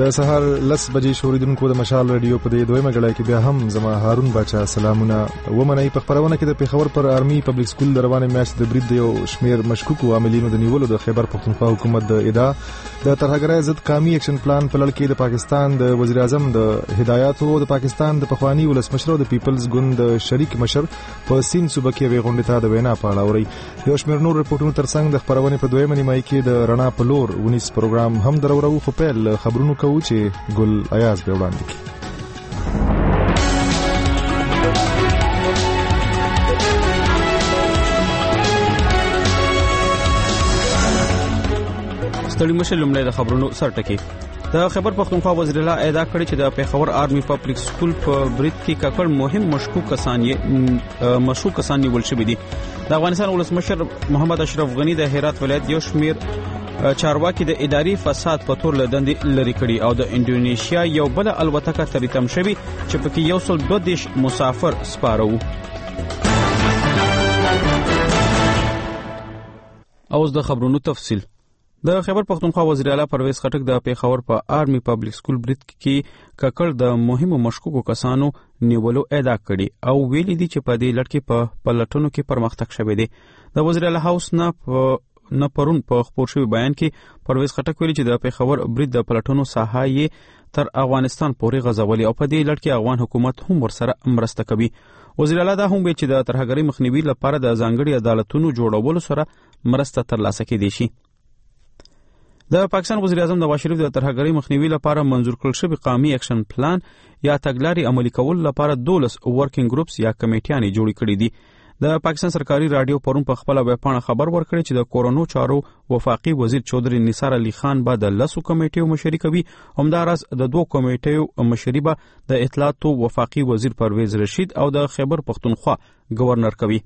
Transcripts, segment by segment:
د سهار 10 بجې شوریدونکو د مشال رادیو په دې دویمه غړای کې بیا هم زما هارون باچا سلامونه ومنئ. په خبرونه کې د پیښور پر آرمي پبلک سکول د روانه میاشت د برید یو شمیر مشکوکو عاملینو د نیولو د خیبر پختونخوا حکومت د ادعا د ترهګرۍ ضد قومي اکشن پلان په لړ کې د پاکستان د وزیر اعظم د هدایت او د پاکستان د پخوانی ولسمشر د پیپلز ګوند د شریک مشر په سین صوبه کې ویغونډه ته د وینا په اړه اوري. یو شمیر نور رپورټونو ترڅنګ د خبرونه په دویمه نیمه کې د رڼا په لور ونیس پروګرام هم درورو خو پیل خبرونو کوو چې ګل ایاز به وړاندې کړي. ستړي مشه لومړی د خبرونو سرټکی. د خیبر پختونخوا وزیر الله اعلان کړی چې د پیښور آرمي پبلک سکول په برید کې ککړ مهم مشکوک کسان نیول شوي دي. د افغانستان ولسمشر محمد اشرف غنی د هرات ولایت یو شمیر چارواکي د اداري فساد په تور لدندې لري کړي او د انډونیشیا یو بل الوتکه تریتم شوی چې پکې 122 مسافر سپاره وو. اوس د خبرونو تفصیل. د خیبر پختونخوا وزیر اعلی پرویز خټک د پیښور په آرمي پبلک سکول برید کې ککړ د مهمو مشکوکو کسانو نیولو ادعا کړي او ویلي دي چې په دې لړ کې په پلټنو کې پرمختګ شوی دی. د وزیر اعلی هاوس نه پرون په خبر شوی بیان کې پرویز خټک ویلي چې د پیښور برید د پلټنو ساحه یې تر افغانستان پورې غځولي او په دې لړ کې افغان حکومت هم ورسره مرسته کوي. وزیر اعلی دا هم ویل چې د ترهګرۍ مخنیوي لپاره د ځانګړي عدالتونو جوړولو سره مرسته ترلاسه کېدای شي. د پاکستان وزیر اعظم نواز شریف د ترهګرۍ مخنیوي لپاره منظور کړل شوی قومي اکشن پلان یا تګلارې عملي کول لپاره 12 ورکینګ ګروپس یا کمیټیانې جوړې کړې دي. د پاکستان سرکاري رادیو پرون په خپل ویب پاڼه خبر ورکړی چې د کورونو چارو وفاقي وزیر چودري نثار علي خان به د 10 کمیټیو مشري کوي. همداراز د 2 کمیټیو مشري به د اطلاعاتو وفاقي وزیر پرویز رشید او د خیبر پختونخوا گورنر کوي.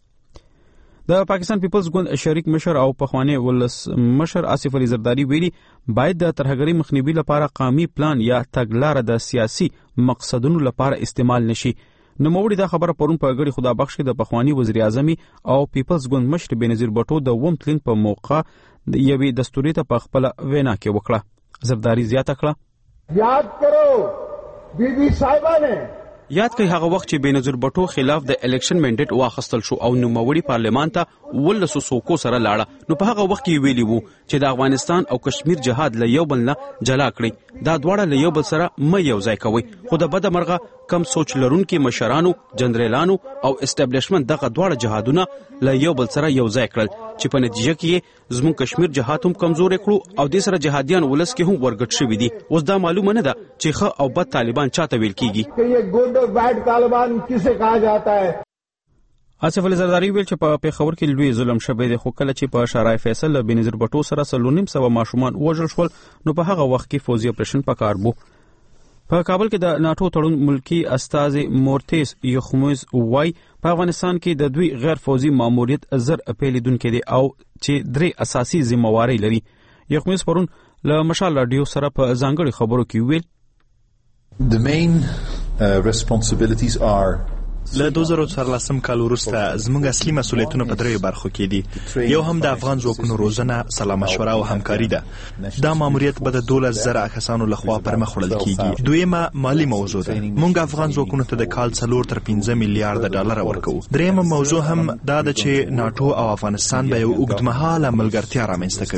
د پاکستان پیپلز ګوند شریک مشر او پخوانی ولسمشر آصف علي زرداری ویلي باید د ترهګرۍ مخنیوي لپاره قومي پلان یا تګلاره د سیاسي مقصدونو لپاره استعمال نشي. نوموړي دا خبره پرون په غړي خدا بخش کې د پخوانی وزیر اعظم او پیپلز ګوند مشر بنظیر بټو د ووم تلین په موقع یوې دستوري ته په خپل وینا کې وکړه. زرداری زیاته کړه یاد کرو بی بی صاحبہ نے یاد کوي هغه وخت چې بنظیر بټو خلاف د الیکشن منډیټ واخیستل شو او نوموړي پارلمان ته ولسو سوکو سره لاړه. نو په هغه وخت کې ویلي وو چې د افغانستان او کشمیر جهاد له یو بل نه جلا کړي. دا دواړه له یو بل سره مې یو ځای کوي. خو د بده مرغه کم سوچ لرونکو مشرانو جنرالانو او اسټابلیشمنت دغه دواړه جهادونه له یو بل سره یو ځای کړل چې په نتیجه کې زموږ کشمیر جهاد هم کمزور کړو او د سره جهادیان ولس کې هم ورګټ شوی دي. اوس دا معلومه نه ده چې ښه او بد طالبان چاته ویل کیږي. بیڈ طالبان کسے کہا جاتا ہے. آصف علي زرداری ویل چې په پیښور کې لوی ظلم شوی دی خو کله چې په شارع فیصل بنظیر بټو سره 3.5 ماشومان وژل شول نو په هغه وخت کې فوزي اپریشن پکار بو. په کابل کې د ناتو تړون ملکی استاذ مورتیس یخموز وای په افغانستان کې د دوی غیر فوزي ماموریت زر اپیلیدونکو دي او چې 3 اساسي ذمہواری لري. یخموز پرون له مشال رادیو سره په ځانګړي خبرو کې ویل The main responsibilities are له 2014 کال وروسته زموږ اصلي مسؤلیتونه په درې برخو کې دي. یو هم د افغان ځواکونو روزنه، سلا مشوره او همکاري ده. دا ماموریت به د 12,000 کسانو لخوا پر مخ وړل کیږي. دویمه مالی موضوع ده. موږ افغان ځواکونو ته د کال 4 تر 5 میلیارډ ډالر ورکوو. دریمه موضوع هم دا ده چې ناتو او افغانستان به یو اوږدمهاله ملګرتیا رامنځته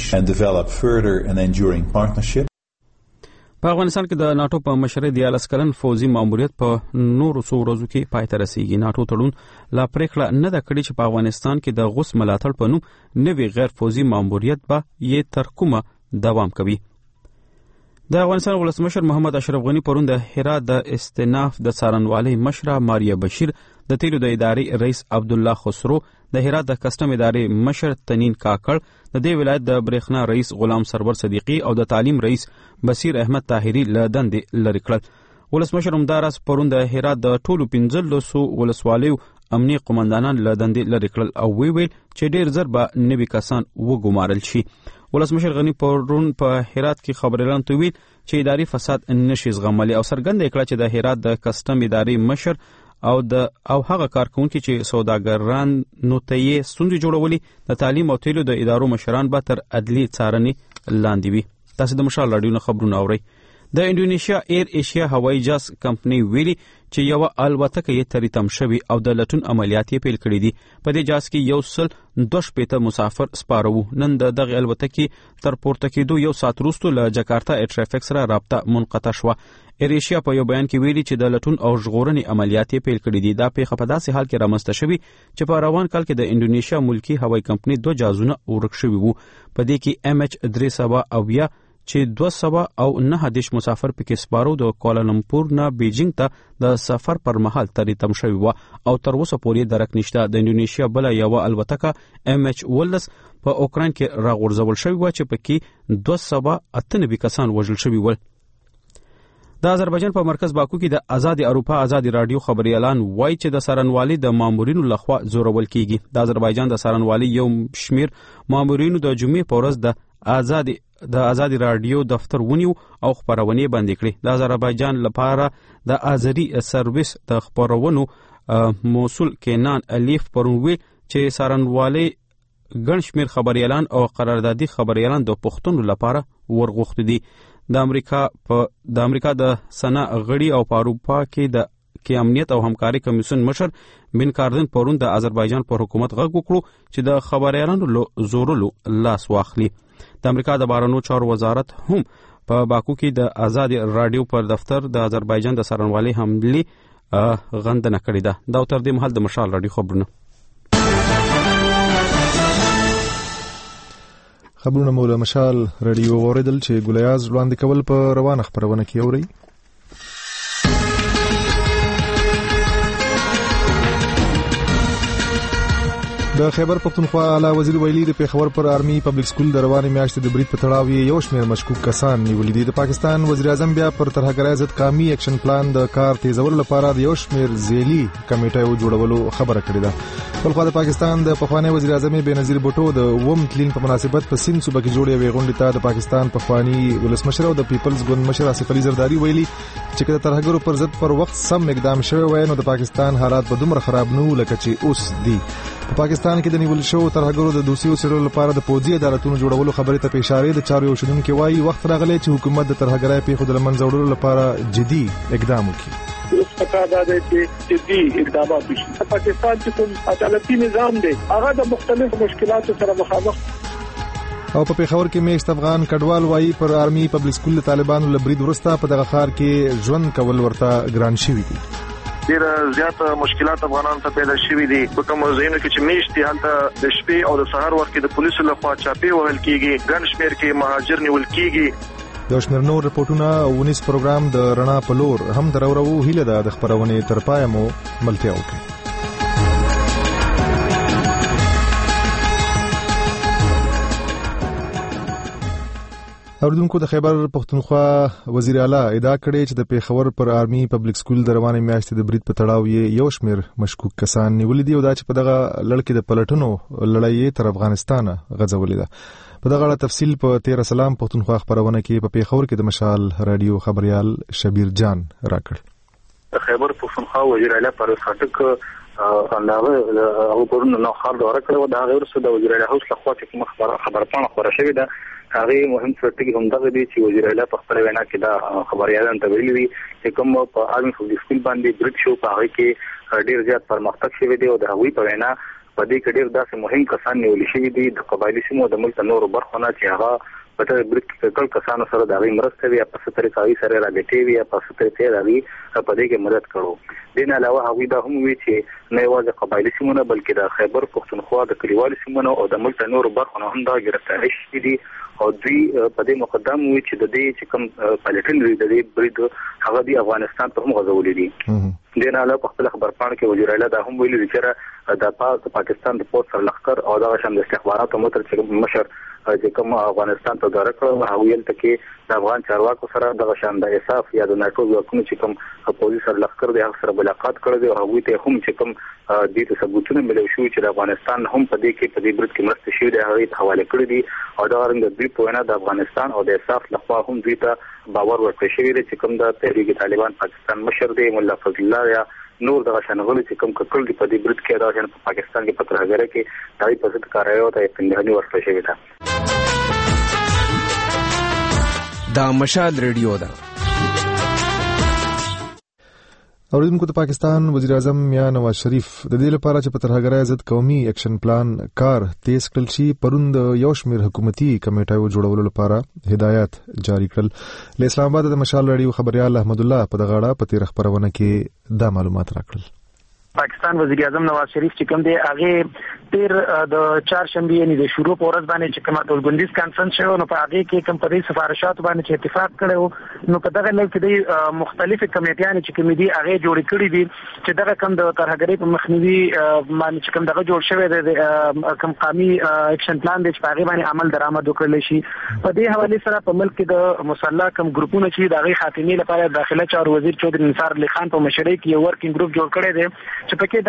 کوي. په افغانستان کې د ناتو په مشرۍ د 11 کلن فوزي ماموریت په نورو څو ورځو کې پای ته رسیږي. ناتو تړون لا پریکړه نه ده کړې چې په افغانستان کې د غوث ملاتړ په نوم نوی غیر فوزي ماموریت به یې تر کومه دوام کوي. د افغانستان ولسمشر محمد اشرف غنی پرون د هرات د استناف د څارنوالۍ مشره ماریا بشیر، د تیلو د ادارې رئیس عبد الله خسرو، د هرات د کسټم ادارې مشر تنین کاکړ، د دې ولایت د برېښنا رئیس غلام سرور صدیقی او د تعلیم رئیس بصیر احمد طاهری له دندې لرې کړل. ولسمشر همداراز پرون د هرات د ټولو 15 ولسوالیو امني قومندانان له دندې لرې کړل او ویل چې ډیر زر به نوي کسان وګمارل شي. ولسمشر غنی پرون په هرات کې خبريالانو ته ویل چې اداري فساد نشي زغملی او څرګنده کړه چې د هرات د کسټم ادارې مشر او هغه کارکونکي چې سوداګران نو ته یې ستونزې جوړولي د تعلیم او تیلو د ادارو مشران به تر عدلي څارنې لاندې وي. تاسو د مشال رادیو نه خبرونه اورئ. د انډونیشیا ایر ایشیا هوایي جاز کمپنی ویلي چې یو الوتکه یې تریتم شوی او د لټون عملیات یې پیل کړی دي. په دې جاز کې 102 مسافر سپارو. نن د دغه الوتکې تر پورته کېدو یو ساعت وروسته له جکارتا ایر ټرافیک سره رابطه منقطع شوه. ایر ایشیا په یو بیان کې ویلي چې د لټون او ژغورنې عملیات یې پیل کړی دي. دا پیښه په داسې حال کې رامنځته شوې چې په روان کال کې د انډونیشیا ملکی هوایي کمپنی 2 جازونه ورک شوي وو. په دې کې MH370 چې 209 مسافر پکې سپارو د کوالالمپور نه بیجینګ ته د سفر پر مهال تریتم شوی و او تر اوسه پورې درک نشته. د انډونیشیا بل یو الوتکه MH12 په اوکراین کې راغورځول شوی و چې پکې 298 کسان وژل شوي ول. د آذربایجان په مرکز باکو کې د آزاد اروپا آزاد رادیو خبري اعلان وایي چې د سارنوالي د مامورینو لخوا زورول کیږي. د آذربایجان د سارنوالي یو شمیر مامورینو د جمعې په ورځ د آزاد رادیو دفتر ونیو او خبرونه بندي کړې. د آذربایجان لپاره د آذری سرویس د خبرونو موصول کینان الیف پرونوي چې سارنوالي ګڼ شمیر خبري اعلان او قراردادي خبري اعلان د پښتون لپاره ورغوښت دي. د امریکا د سنا غړي او په اروپا کې امنیت او همکاري کمیسیون مشر بن کاردن پرون د آذربایجان پر حکومت غږ وکړو چې د خبري اعلانو زورلو لاس واخلي. د امریکا د بهرنیو چارو وزارت هم په باکو کې د آزاد رادیو پر دفتر د آذربایجان د سارنوالي حملې غندنه کړې ده. دا تر دې مهال د مشال رادیو خبرونه مولا مشال رادیو اوریدل چې ګولیاز وړاندې کول په روانه خبرونه کې اوري. د خیبر پختونخوا اعلی وزیر ویلي د پیښور پر آرمي پبلک سکول د روانې میاشتې د برید په تړاو یو شمېر مشکوک کسان نیولي دي. د پاکستان وزیر اعظم بیا پر ترهګرۍ ضد قومي اکشن پلان د کار تیزولو لپاره د یو شمېر ځېلي کمیټې جوړولو خبره کړې ده. بلخو د پاکستان د پخوانی وزیر اعظم بېنظیر بوټو د وم تلین په مناسبت په سند صوبه کې جوړې وې غونډې ته د پاکستان پخوانی ولسمشر او د پیپلز ګوند مشر آصف علي زرداری ویلي چې د ترهګرو پر ضد پر وخت سم اقدام شوی وای نو د پاکستان حالات به دومره خراب نه و لکه چې اوس دي. په پاکستان کې د نیول شو ترهګرو د دوسیو سره لپاره د پوځي ادارتونو جوړولو خبرې ته اشاره د چارو شودونکو وایي وخت راغلی چې حکومت د ترهګرۍ پیښو د لمنځه وړلو لپاره جدي اقدام وکړي. اوس پکار ده چې جدي اقدامات وشي. پاکستان چې کوم عدالتي نظام دی هغه د مختلفو مشکلاتو سره مخامخ او په پیښور کې میشت افغان کډوال وایي پر آرمي پبلک سکول طالبانو لبرید ورسته په دغه ښار کې ژوند کول ورته ګران شوی دي. ډیر زیات مشکلات افغانانو ته پیدا شوي دي. په کوم ځایونو کې چې میشتي هلته د شپې او د سهار وخت کې د پولیسو لخوا چاپی وهل کیږي، ګڼ شمېر کې مهاجر نیول کیږي. یو شمېر نور رپورټونه ونیس پروګرام د رڼا په لور هم درورو هیله ده د خبرونې تر پایه مو ملتیا وکړي. اوردونکو د خیبر پختونخوا وزیر اعلی ادعا کړې چې د پیښور پر آرمي پبلک سکول د روانې میاشتې د برید په تړاو یو شمېر مشکوک کسان نیولي دي او دا چې په دغه لړ کې د پلټنو لړۍ تر افغانستانه غځولې ده. په دغه اړه تفصیل په 13 سلام پختونخوا خبرونه کې په پیښور کې د مشال رادیو خبريال شبیر جان راکړ. د خیبر پختونخوا وزیر اعلی پرویز خټک او پرون نو خبر ورکړو دا غیر څه د وزیر اعلی هوس لخوا چې خبرپاڼه خبره شوې ده. هغه مهم څه هم دغه دي چې وزیر اعلی په خپل وینا کې دا خبريالان ته ویلي چې کوم په آرمي پبلک سکول باندې برید شو په هغه کې ډیر زیات پرمختګ شوی دی او د هغوی په وینا په دې کې ډیر داسې مهم کسان نیول شوي دي د قبایلی سیمو د ملک نورو برخو نه چې هغه په دې برید کې ټول کسانو سره د هغوی مرسته وي په څه طریقې سره راګټي وي په څه طریقې راغلي په دې کې مدد کړو. دین علاوه هغوی دا هم وی چې نه یوازې قبایلی سیمو نه بلکې د خیبر پختونخوا د کلیوالو سیمو او د ملک نورو برخو نه هم دا ګرفتاری شوي دي او دوی په دې مقدم وی چې د دې چې کوم پالیټن لري د دې برید هغه دی افغانستان ته هم غځولې دي. دین علاوه په خپل خبرپاڼه کې وزیر اعلی دا هم ویلي چې د پاکستان د پولیس سرلښکر او د شمال استخباراتو متر چې مشر چې کوم افغانستان ته درکړو هغه ویل چې د افغان چارواکو سره د شاندار اساف یا د ناتو ځواکونو چې کوم پولیس سرلښکر دی هغه سره ملاقات کړی دی او هغه ته هم چې کوم د دې ثبوتونه ملو شو چې د افغانستان هم په دې کې په دې برید کې مرسته شوې ده هغه ته حواله کړی دي او دا رنګ د په وینا د افغانستان او د اساف لخوا هم دوی ته باور ورکړی شوی دی چې کوم د تحریک طالبان پاکستان مشر دی مولا فضل الله یا نور دغه شنغلي چې کوم ککل دی په دې برید کې دا شان په پاکستان کې پتر هغه کې دای په څه کارایو ته پندهني ورکړی شوی ده. دا مشال ریډیو ده. اوریدونکو ته پاکستان وزیر اعظم میاں نواز شریف د دې لپاره چې په ترهګرۍ ضد قومي اکشن پلان کار تیز کړل شي پرون د یو شمېر حکومتي کمیټو جوړولو لپاره هدایت جاری کړل. له اسلام آباد د مشال رادیو خبريال احمد الله په دغه اړه په تیر خبرونه کې دا معلومات راکړل. پاکستان وزیر اعظم نواز شریف چې کوم دی هغه تیر د چهارشنبه یعنی د شروع په ورځ باندې چې کومه ټولګوندیز کانفرنس شو نو په هغه کې کوم په سفارشات باندې چې اتفاق کړو نو په دغه لړ کې د مختلفو کمیټیانو چې کوم دي هغه جوړ کړي دي چې دغه کوم د ترهګرۍ په مخنیوي باندې چې کوم دغه جوړ شوی دی کوم قومي اکشن پلان دی چې په هغه باندې عمل درآمد وکړل شي. په دې حواله سره په ملک کې د مسلح کوم ګروپونه چې دغه خاتمه لپاره داخله چارو وزیر چودري نثار علي خان په مشرۍ کې یو ورکینګ ګروپ جوړ کړی دی چې پکې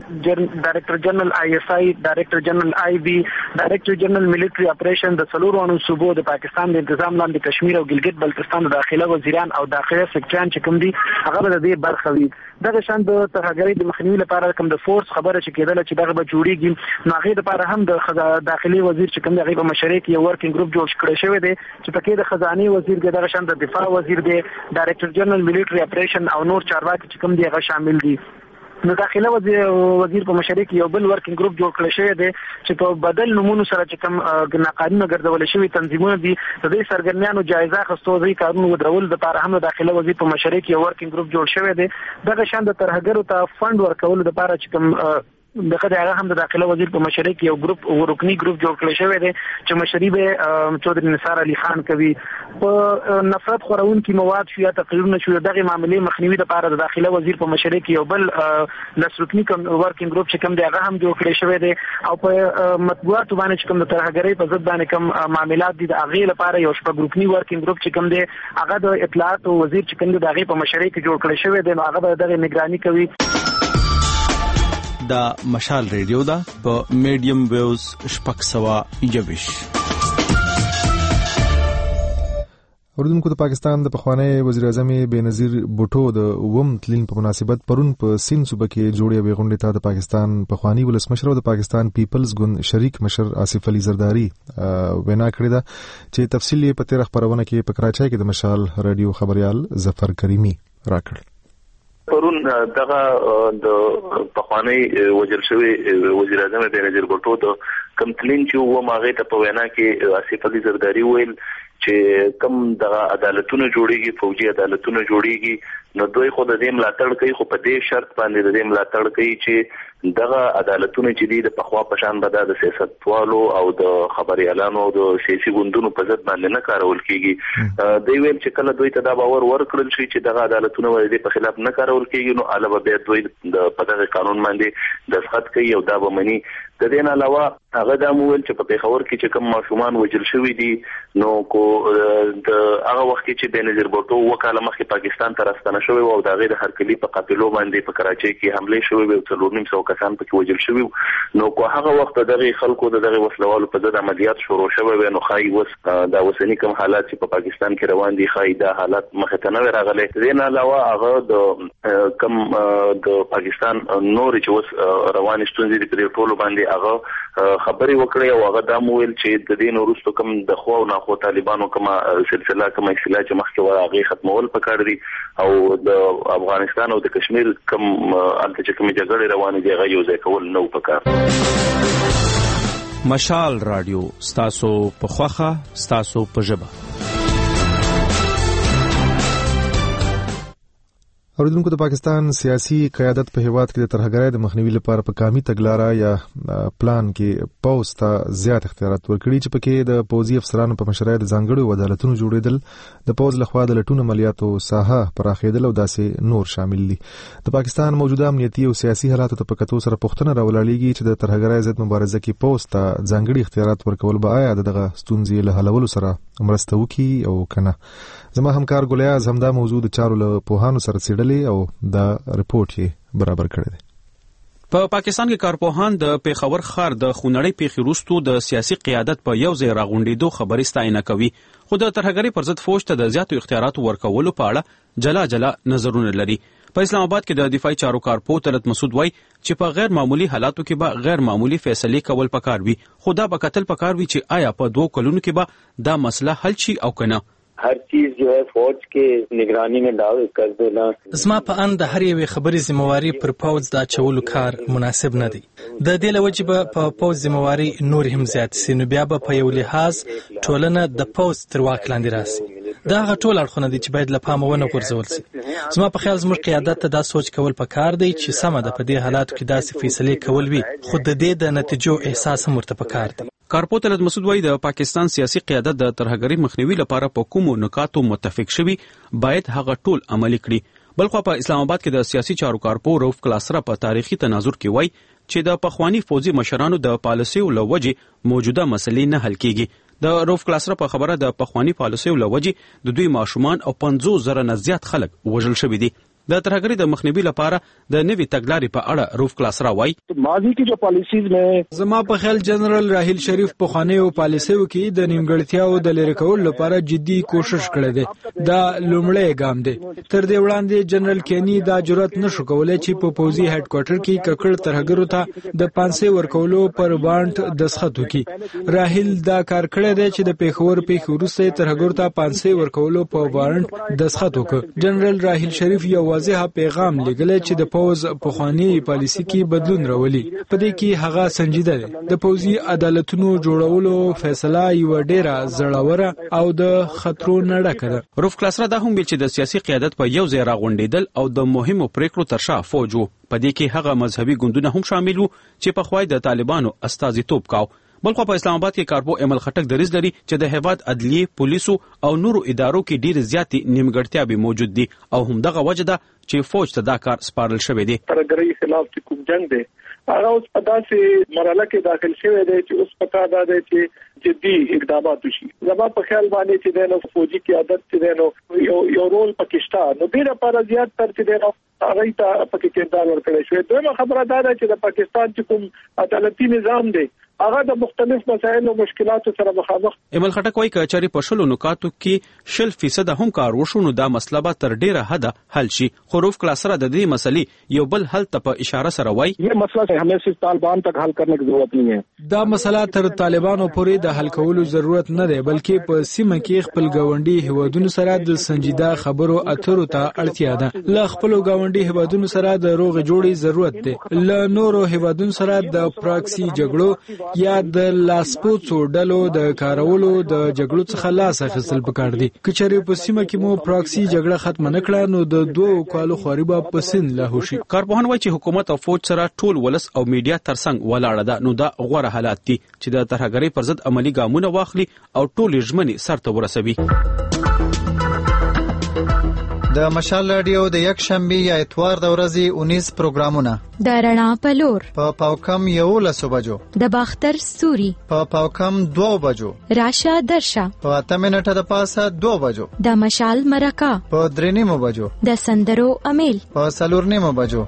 ډایرکټر جنرال ISI ډایرکټر جنرال IB ډایرکټر جنرال ملټری اپریشن د څلورو صوبو د پاکستان د انتظام لاندې کشمیر او ګلګت بلتستان د داخله وزیران او داخله سکرټریان چې کوم دي هغه به د دې برخه وي. دغه شان د ترهګرۍ د مخنیوي لپاره کوم د فورس خبره چې کېدله چې دغه به جوړیږي نو هغه لپاره هم د داخلي وزیر چې کوم دغه په مشرۍ کې یو ورکینګ ګروپ جوړ کړی شوی دی چې پکې د خزانه وزیر کې دغه شان د دفاع وزیر دی ډایرکټر جنرال ملټری اپریشن او نور چارواکي چې کوم دي هغه شامل دي. نو داخله وزیر په مشرۍ کې یو بل ورکینګ ګروپ جوړ کړی شوی دی چې په بدل نمونه سره چې کوم ناقانونه ګرځول شوی تنظیمونه دي د دې سرګرمیانو جایزه اخیستو د قانون ودرول لپاره هم داخله وزیر په مشرۍ کې یو ورکینګ ګروپ جوړ شوی دی. دغه شان د ترهګرو ته فند ورکول لپاره چې کوم دغه هم د داخله وزیر په مشرۍ کې یو ګروپ ورکنی ګروپ جوړ کړی شوی دی چې مشري به چودري نثار علي خان کوي. په نفرت خورونکي مواد شو یا تقریرونه شو دغه معاملې مخنیوي لپاره د داخله وزیر په مشرۍ کې یو بل لسرکنی ورکینګ ګروپ چې کوم دی هغه هم جوړ کړی شوی دی او په مطبوعات باندې چې کوم د ترهګرۍ په ضد باندې کوم معاملات دي د هغه لپاره یو شپږ ګروپنی ورکینګ ګروپ چې کوم دی هغه د اطلاعات وزیر چې کوم دی هغه په مشرۍ کې جوړ کړی شوی دی نو هغه به دغه نگرانی کوي. دا مشال ریډیو دا په میډیم ویوز شپږ سوه یویش. اوریدونکو د پاکستان د پخوانی وزیر اعظم بېنظیر بوټو د اووم تلین په مناسبت پرون په سین صوبه کې جوړې وې غونډې ته د پاکستان پخوانی ولسمشر او د پاکستان پیپلز ګوند شریک مشر آصف علي زرداری وینا کړې ده چې تفصیل یې په تیر خبرونه کې په کراچۍ کې د مشال رادیو خبريال ظفر کریمی راکړ. پرون دغه د پخوانی وزیر شوی وزیر اعظم بېنظیر بوټو د کمپلین چې و ماغه ته په وینا کې آصف علي زرداری ویل چې کم د عدالتونو جوړیږي فوجي عدالتونو جوړیږي نو دوی خو د دې ملاتړ کوي خو په دې شرط باندې د دې ملاتړ کوي چې دغه عدالتونو چې دي د پخوا په شان به د سیاستوالو او د خبريالانو او د سیاسي ګوندونو په ضد باندې نه کارول کیږي. دوی ویل چې کله دوی ته دا باور ورکړل شي چې دغه عدالتونو د په خلاف نه کارول کیږي نو علاوه به دوی د پدغه قانون باندې دستخط کوي او دا به مني. د دې نه علاوه هغه دا مول چې په پیښور کې چې کوم ماشومان وژل شوی دي نو کو د هغه وخت چې بېنظیر بوټو وکاله مخکې پاکستان ته راستنه شوی او د غیر هرکلی په قافلو باندې په کراچۍ کې حمله شوی او 300 کسان پکې وژل شوی نو کو هغه وخت دغه خلکو دغه وسلوالو په ضد عملیات شروع شوی نو خای وس دا وسنی کوم حالات چې په پاکستان کې روان دي خای دا حالات مخ ته نه راغلي. د نه علاوه هغه د کم د پاکستان نور چې وس روان ستونزې په ټولو باندې هغه خبري وکړي او هغه دا مویل چې د دین وروسته کوم د خو او ناخو طالبانو کوم سلسله کوم اصلاح چې مخکې و هغه ختمول پکار دي او د افغانستان او د کشمیر کوم الته چې کوم جګړه روانه دي هغه یو ځای کول نو پکار. مشال رادیو ستاسو په خوخه ستاسو په ژبه. اوریدونکو د پاکستان سیاسي قیادت په هیواد کې د ترهګرۍ د مخنیوي لپاره په قومي تګلارې یا پلان کې پوز ته زیات اختیارات ورکړي چې پکې د پوځي افسرانو په مشرۍ د ځانګړو عدالتونو جوړېدل د پوز لخوا د لټون عملیاتو ساحه پراخېدل او داسې نور شامل دي. د پاکستان موجوده امنیتي او سیاسي حالاتو ته په کتو سره پوښتنه راولاړېږي چې د ترهګرۍ ضد مبارزه کې پوز ته ځانګړي اختیارات ورکول به آیا دغه ستونزې له حلولو سره مرسته وکړي او کنه. زما همکار ګلیاز همدا موضوع د چارو له پوهانو سره څېړلې او دا رپورټ یې برابر کړی دی. په پاکستان کې کارپوهان د پیښور ښار د خونړۍ پیښې وروسته د سیاسي قیادت په یو ځای راغونډېدو خبرې ستاینه کوي خو د ترهګرۍ پر ضد فوج ته د زیاتو اختیاراتو ورکولو په اړه جلا جلا نظرونه لري. په اسلام آباد کې د دفاعي چارو کارپو طلعت مسعود وایي چې په غیر معمولی حالاتو کې به غیر معمولی فیصلې کول پکار وي خو دا به کتل پکار وي چې آیا په 2 کلونو کې به دا مسله حل شي او کنه. हर चीज जो है फौज के निगरानी में कर देना. زما په اند هر یو خبري ذمہواری پر پوز د چولو کار مناسب نه دی. د دې لوجه په پوز ذمہواری نور هم زیات سي نو بیا په یو لحاظ ټولنه د پوز تر واک لاندې راسي. دا غټول اړخونه دي چې باید له پامه ونه غورځول شي. زما په خیال زموږ قیادت ته دا سوچ کول پکار دی چې سمه ده په دې حالاتو کې داسې فیصله کول وي خو د دې د نتیجو احساس هم ورته پکار دی. کارپو طلعت مسعود وايي د پاکستان سیاسي قیادت د ترهګرۍ مخنیوي لپاره په کومو نکاتو متفق شوي باید هغه ټول عملي کړي. بلخو په اسلام آباد کې د سیاسي چارو کارپو روف کلاسره په تاریخي تناظر کې وایي چې د پخوانی فوجي مشرانو د پالیسیو لوجې موجوده مسلې نه حل کیږي. د روف کلاسره په خبره د پخوانی پالیسیو لوجې د دوی ماشومان او 50,000 نه زیات خلک وژل شوي دي. د ترهګرۍ د مخنیوي لپاره د نوي تګلارې په اړه روف کلاسره وایي ماضی کی جو پالیسیز میں زما په خیال جنرال راحیل شریف په خانیو پالیسیو کې د نیمګړتیاو د لری کولو لپاره جدي کوشش کړی دی. دا لومړی ګام دی. تر دې وړاندې جنرال کینی دا جرأت نشو کولای چې په پوزي هډ کوارټر کې ککړ ترهګرو ته د 500 ورکولو پر باند دسخط وکړي. راحیل دا کار کړی دی چې د پیښور وروسته ترهګرو ته 500 ورکولو په باند دسخط وکړي. جنرال راحیل شریف یو واضح پیغام لګل چې د پوز په خواني پالیسي کې بدلون راولي. په دې کې هغه سنجیده دی. د پوزي عدالتونو جوړولو فیصله یو ډیره زړوره او د خطرو نه ډکه ده. روف کلاسره دا هم ویل چې د سیاسي قیادت په یو ځای راغونډېدل او د مهمو پریکړو تر شا فوج وو. په دې کې هغه مذهبي ګوندونه هم شامل وو چې په خوای د طالبانو استازیتوب کاو. بلخو په اسلام آباد کې کارپو امل خټک دریځ لري چې د هیواد عدلیه، پولیسو او نورو ادارو کې ډېر زیاتې نیمګړتیاوې موجود دي او همدغه وجه ده چې فوج ته دا کار سپارل شوی دی. ترهګرۍ خلاف چې کوم جنگ دی هغه اوس په داسې مرحله کې داخل شوی دی چې اوس پکار ده چې جدي اقدامات وشي. زما په خیال باندې چې د فوجي قیادت چې یو رول پاکستان نو ډیره پر زیات تر چې د هغه ته پکې کردار ورکړی شوی. دویمه خبره دا ده چې د پاکستان چې کوم عدالتي نظام دی هغه د مختلف مسایل او مشکلاتو سره مخامخ. امل خټک وايي چې چاري په شلو نکاتو کې 0% هم کار وشو نو دا مسله به تر ډیره حد حل شي. خروف کلاسره د دې مسلې یو بل حل ته په اشاره سره وايي یہ مسله ہمیں صرف طالبان تک حل کرنے کی ضرورت نہیں ہے. دا مسله تر طالبانو پورې د حل کولو ضرورت نه دی بلکې په سیمه کې خپل گاونډي هیوادونو سره د سنجیده خبرو اترو ته اړتیا ده. ل خپل گاونډي هیوادونو سره د روغ جوړې ضرورت دی. ل نورو هیوادونو سره د پراکسی جګړو یا د لاسپوڅو ډلو د کارولو د جګړو څخه لاس اخیستل پکار دي. کچېری په سیمه کې مو پراکسی جګړه ختم نه کړه نو د 2 کالو خوريبه پسین لا هوشي. کارپوهان وايي چې حکومت او فوج سره ټول ولس او میډیا ترڅنګ ولاړه ده نو دا غوړه حالات دي چې د ترهګرۍ پر ضد عملی ګامونه واخلي او ټول ژمنې سرته ورسوي. د مشال رادیو د یک شنبه یا اتوار د ورځې 19 پروګرامونه د رڼا پلور په پاوکم 11 بجو، د باختر ستوري په پاوکم 2 بجو، راشه درشه په 8 منټه د پاسه 2 بجو، د مشال مرکه په 3 بجو، د سندرو امیل په 4 بجو.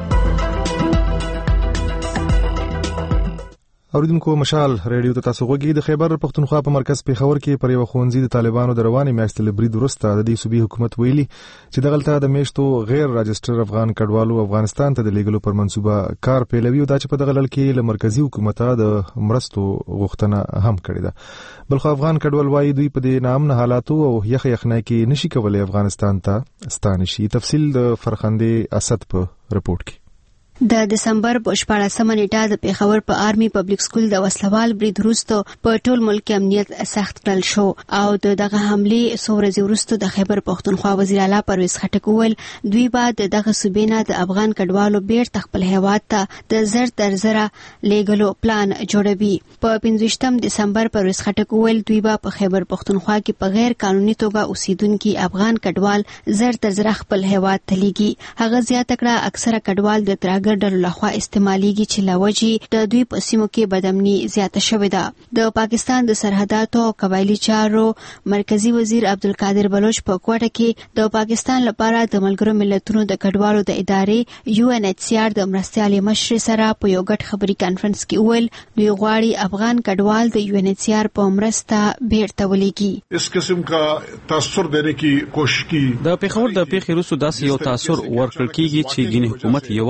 اوریدونکو مشال ریډیو ته تاسو غوږی د خیبر پختونخوا په مرکز پیښور کې پر یو خونځي د طالبانو د رواني میاشتې برید وروسته د دې صوبې حکومت ویلي چې د غلطه د میشتو غیر راجستر افغان کډوالو افغانستان ته د لیګلو پر منسوبه کار پیلوي او دا چې په دغه لړ کې له مرکزی حکومت د مرستو غوښتنه هم کړې ده. بلخو افغان کډوال وايي دوی په دې نامنه حالاتو او یخنه کې نشي کولای افغانستان ته ستانه شي. تفصیل د فرخنده اسد په رپورت کې. د دسمبر په 14مه نیټه د پیښور په آرمي پبلک سکول د وسلوال برید وروسته په ټول ملک امنیت سخت کړل شو او دغه حمله سورزي وروسته د خیبر پختونخوا وزیر اعلی پرویز خټک ویل دوی بعد دغه صوبینه د افغان کډوالو بیرته خپل هیواد ته د زر تر زره لیګلو پلان جوړوي. په 15 دسمبر پرویز خټک ویل دوی په خیبر پختونخوا کې په غیر قانوني توګه اوسیدونکو افغان کډوال زر تر زره خپل هیواد ته لیږي. هغه زیاته کړه اکثره کډوال د ترهګر ډلو لخوا استعماليږي چې لوجي د دوی په سیمو کې بدامني زیاته شوې ده. د پاکستان د سرحداتو او قبایلی چارو مرکزی وزیر عبدالقادر بلوچ په کوټه کې د پاکستان لپاره د ملګرو ملتونو د کډوالو د ادارې UNHCR د مرستيالي مشر سره په یو غټ خبري کانفرنس کې ویل دوی غواړي افغان کډوال د UNHCR په مرسته بیرته ولېږي. اس قسم کا تاثر دینے کی کوشش کی. د پیښور د پیښې وروسته داسې یو تاثر ورکړل کیږي چې ګینه حکومت یوازې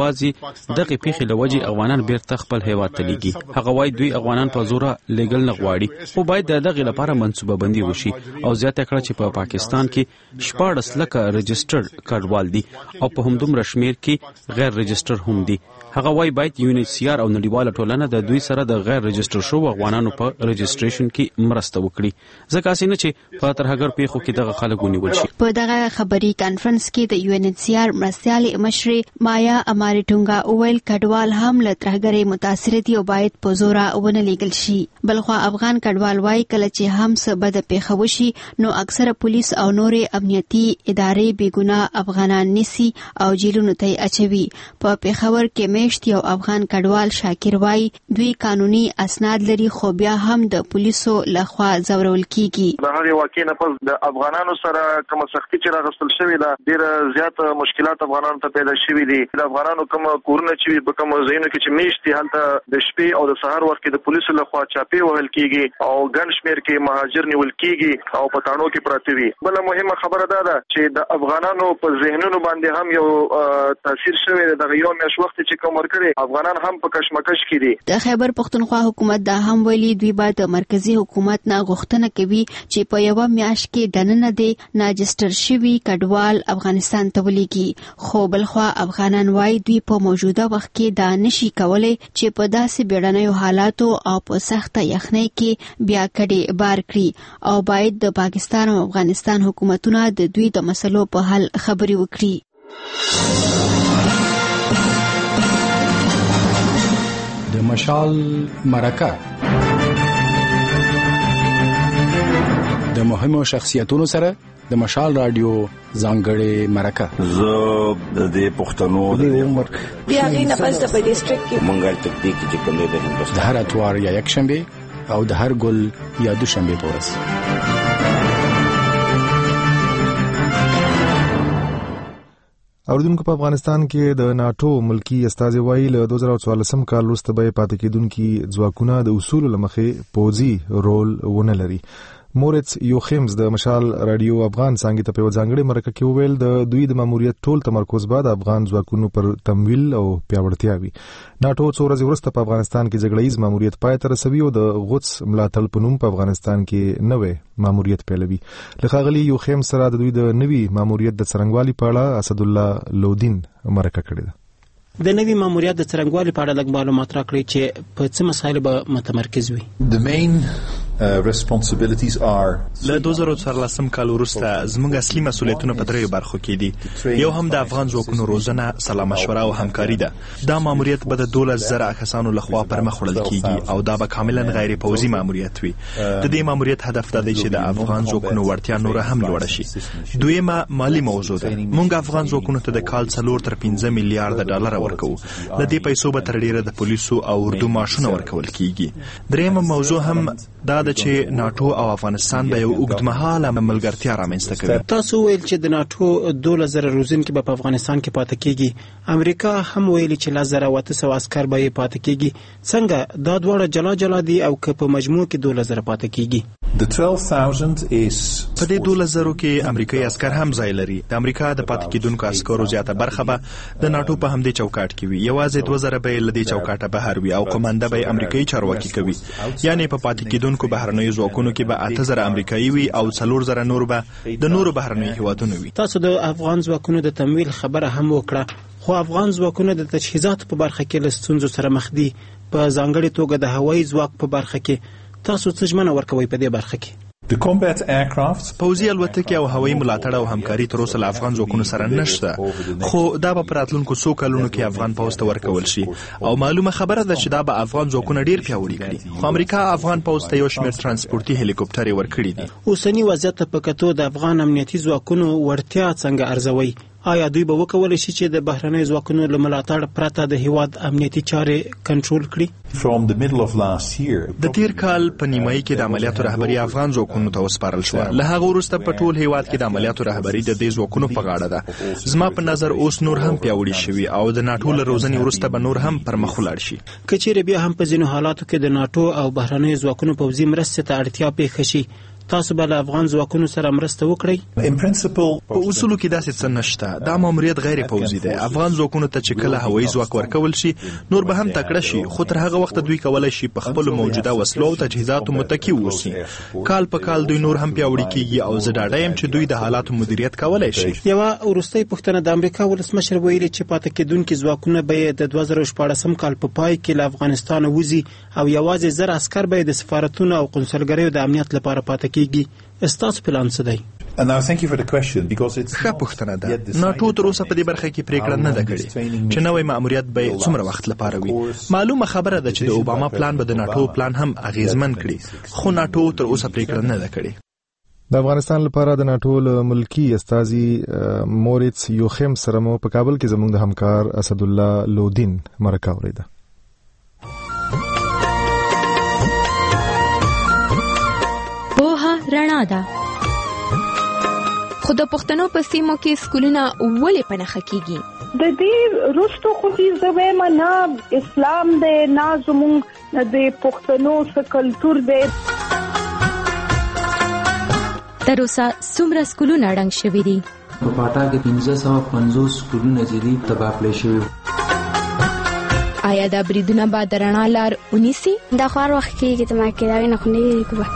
دغه پیښې لوجي افغانان بیرته خپل هیواد ته لیږي. هغه وايي دوی افغانان په زور لګل نه غواړي، خو باید دغه لپاره منصوبه بندي وشي او زیاته کړه چې په پاکستان کې 14 لکه رجستر کډوال دي او په همدومره شمیر کې غیر رجستر هم دي. هغه وايي باید UNHCR او نړیواله ټولنه د دوی سره د غیر رجستر شو افغانانو په رجستریشن کې مرسته وکړي، ځکه اسینه چې په ترهګر پیښو کې دغه خلک ونیول شي. په دغه خبري کانفرنس کې د UNHCR مرستيالي مشري مایا اماریټونګا اویل کډوال هم له ترهګرۍ متاثر دي او باید په زور ونه لیږل شي. بلخو افغان کډوال وايي کله چې هم څه بد پیښه وشي نو اکثره پولیس او نورې امنیتي ادارې بېګناه افغانان نیسي او جیلونو ته اچوي. په پیښور کې میشت یو افغان کډوال شاکر وايي دوی قانوني اسناد لري خو بیا هم د پولیسو لخوا ځورول کیږي. د هغې واقعې نه پس د افغانانو سره کوم سختي چې راغستل شوې ده ډېر زیات مشکلات افغانانو ته پیدا شوي دي. د افغانانو کوم کورونه چې په کوم ځایونو کې چې میشت دي هلته د شپې او د سهار وخت کې د پولیسو لخوا چاپې وهل کیږي او ګڼ شمېر کې مهاجر نیول کیږي او په تاڼو کې پراته وي. بله مهمه خبره دا ده چې د افغانانو په ذهنونو باندې هم یو تاثیر شوی دی. دغه یو میاشت وخت چې کوم ورکړي افغانان هم په کشمکش کې دي. د خیبر پښتونخوا حکومت دا هم ویلي دوی باید د مرکزی حکومت نه غوښتنه کوي چې په یو میاشت کې دننه دي ناجستر شوی کډوال افغانستان ته ولېږي. خو بلخوا افغانان وايي دوی په موجوده وخت کې دا نشي کولای چې په داسې بیړنیو حالاتو او په سخته یخنۍ کې بیا کډې بار کړي او باید د پاکستان او افغانستان حکومتونه د دوی د مسلو په حل خبرې وکړي. د مشال مرکه د مهمو شخصیتونو سره د مشال رادیو ځانګړې مرکه. زه د پښتنو د عمر بیا غینه پس د ډیسټریکټ کې منګل تکتیک چې کوم دی د هندوستان د هر اتوار یا یک شنبه او د هر ګل یا دوشنبه پورس. اوردونکو په افغانستان کې د ناتو ملکی استازي وایي له 2014 کال وروسته به پاتې کېدونکي ځواکونه د اصول لمخې پوځي رول ونه لري. موريتس یوخیمز د مشال رادیو افغان څنګه ته په ځانګړي مرکه کې ویل د دوی د ماموریت ټول تمرکز بعد افغان ځواکونو پر تمویل او پیاوړتیا وي. ناتو څو ورځې وروسته په افغانستان کې جګړهیز ماموریت پای ته رسوي او د غوڅ ملاتړ په نوم په افغانستان کې نوې ماموریت پیلوي. لخاغلی یوخیم سره د دوی د نوې ماموریت د څرنګوالي په اړه اسد الله لودین مرکه کړې ده. د نوي ماموریت د څرنګوالي په اړه لږ معلومات راکړئ چې په څه مسایلو به متمرکز وي. The main responsibilities are له 2014 کال وروسته زموږ اصلي مسؤلیتونه په دریو برخو کې دي. یو هم د افغان ځواکونو روزنه، سلا مشوره او همکاري ده. دا ماموریت به د 12,000 کسانو لخوا پرمخ وړل کیږي او دا به کاملا غیر پوځي ماموریت وي. د دې ماموریت هدف دا دی چې د افغان ځواکونو وړتیا نور هم لوړه شي. دویمه مالی موضوع ده. موږ افغان ځواکونو ته د کال 4 تر 5 میلیارډ ډالر ورکو. د دې پیسو به تر ډیره د پولیسو او اردو معاشونه ورکول کیږي. دریمه موضوع هم دا د چې ناتو او افغانستان به یو اوږدمهاله ملګرتیا رامنځته کوي. تاسو ویل چې د ناتو 2,000 روزونکي به په افغانستان کې پاتې کیږي. امریکا هم ویل چې 1,800 عسكر به پاتې کیږي. څنګه دا دواړه جلا جلا دي او که په مجموع کې 2,000 پاتې کیږي؟ The 12,000 is په دې 2,000 کې امریکایي عسكر هم ځای لري. د امریکا د پاتې کېدونکو عسکرو زیاته برخه به د ناتو په همدې چوکاټ کې وي. یوازې 2,000 به له دې چوکاټه بهر وي او قومنده به امریکایي چارواکي کوي. یعنی په پاتې کېدونکو بهرنیو ځواکونو کې به 8,000 امریکایي وي او 4,000 نور به د نورو بهرنیو هیوادونو وي. تاسو د افغان ځواکونو د تمویل خبره هم وکړه، خو افغان ځواکونه د تجهیزاتو په برخه کې له ستونزو سره مخ دي. په ځانګړي توګه د هوایي ځواک په برخه کې تاسو څه ژمنه ورکوئ په دې برخه کې؟ The combat aircraft پوځي الوتکې او هوایي ملاتړ او همکاري تر اوسه له افغان ځواکونو سره نشته، خو دا به په راتلونکو څو کلونو کې افغان پوځ ته ورکول شي او معلومه خبره ده چې دا به افغان ځواکونه ډیر پیاوړي کړي. خو امریکا افغان پوځ ته یو شمېر ترانسپورتي هلیکوپټرې ورکړي دي. اوسنی وضعیت په کتو د افغان امنیتي ځواکونو وړتیا څنګه ارزوي؟ آیا دوی به وکولای شي چې د بهرنیو ځواکونو له ملاتړ پرته د هیواد امنیتي چارې کنټرول کړي؟ From the middle of last year د تیر کال په نیمایي کې د عملیاتو رهبری افغان ځواکونو ته وسپارل شو. له هغه وروسته په ټول هیواد کې د عملیاتو رهبری د دې ځواکونو په غاړه ده. زما په نظر اوس نور هم پیاوړي شوي او د ناتو له روزنې وروسته به نور هم پرمخ ولاړ شي. که چیرې بیا هم په ځینو حالاتو کې د ناتو او بهرنیو ځواکونو پوځي مرستې ته اړتیا پیښه شي، تاسو به له افغان ځواکونو سره مرسته وکړئ؟ په اصولو کې داسې څه نشته. دا ماموریت غیر پوځي دی. افغان ځواکونو ته چې کله هوایي ځواک ورکول شي نور به هم تکړه شي، خو تر هغه وخت دوی کولای شي په خپل موجوده وسلو او تجهیزاتو متکی اوسي. کال په کال دوی نور هم پیاوړي کیږي او زه ډاډه یم چې دوی د حالاتو مدیریت کولای شي. یوه وروستۍ پوښتنه، د امریکا ولسمشر ویلي چې پاتې کېدونکي ځواکونه به د 2014 کال په پای کې له افغانستانه وځي او یوازې 1000 عسکر به د سفارتونو او قونسلګریو د امنیت لپاره پاتې کیږي. ستاسو پلان څه دی؟ ښه پوښتنه ده. ناټو تر اوسه په دې برخه کې پریکړه نه ده کړې چې نوی ماموریت به څومره وخت لپاره وي. معلومه خبره ده چې د اوباما پلان به د ناټو پلان هم اغیزمن کړي، خو ناټو تر اوسه پریکړه نه ده کړې. د افغانستان لپاره د ناټو ملکی استازي موریتس یوخیم سره مو په کابل کې زموږ د همکار اسد الله لودین مرکه اوریده. پوهه رڼا ده. خو د پښتنو په سیمو کې سکولونه ولې په نښه کیږي؟ د دې رستو خو دې زویم نه اسلام دی نه زموږ د پښتنو څه کلچر دی. تر اوسه څومره سکولونه ړنګ شوي دي؟ په پاټا کې 1550 سکولونه جدي تباه کړل شوي. آیا دا بریدونه به د رڼا لار ونیسي؟ دا خوار وخت کېږي ته ما کې دا نه خو نه کوه.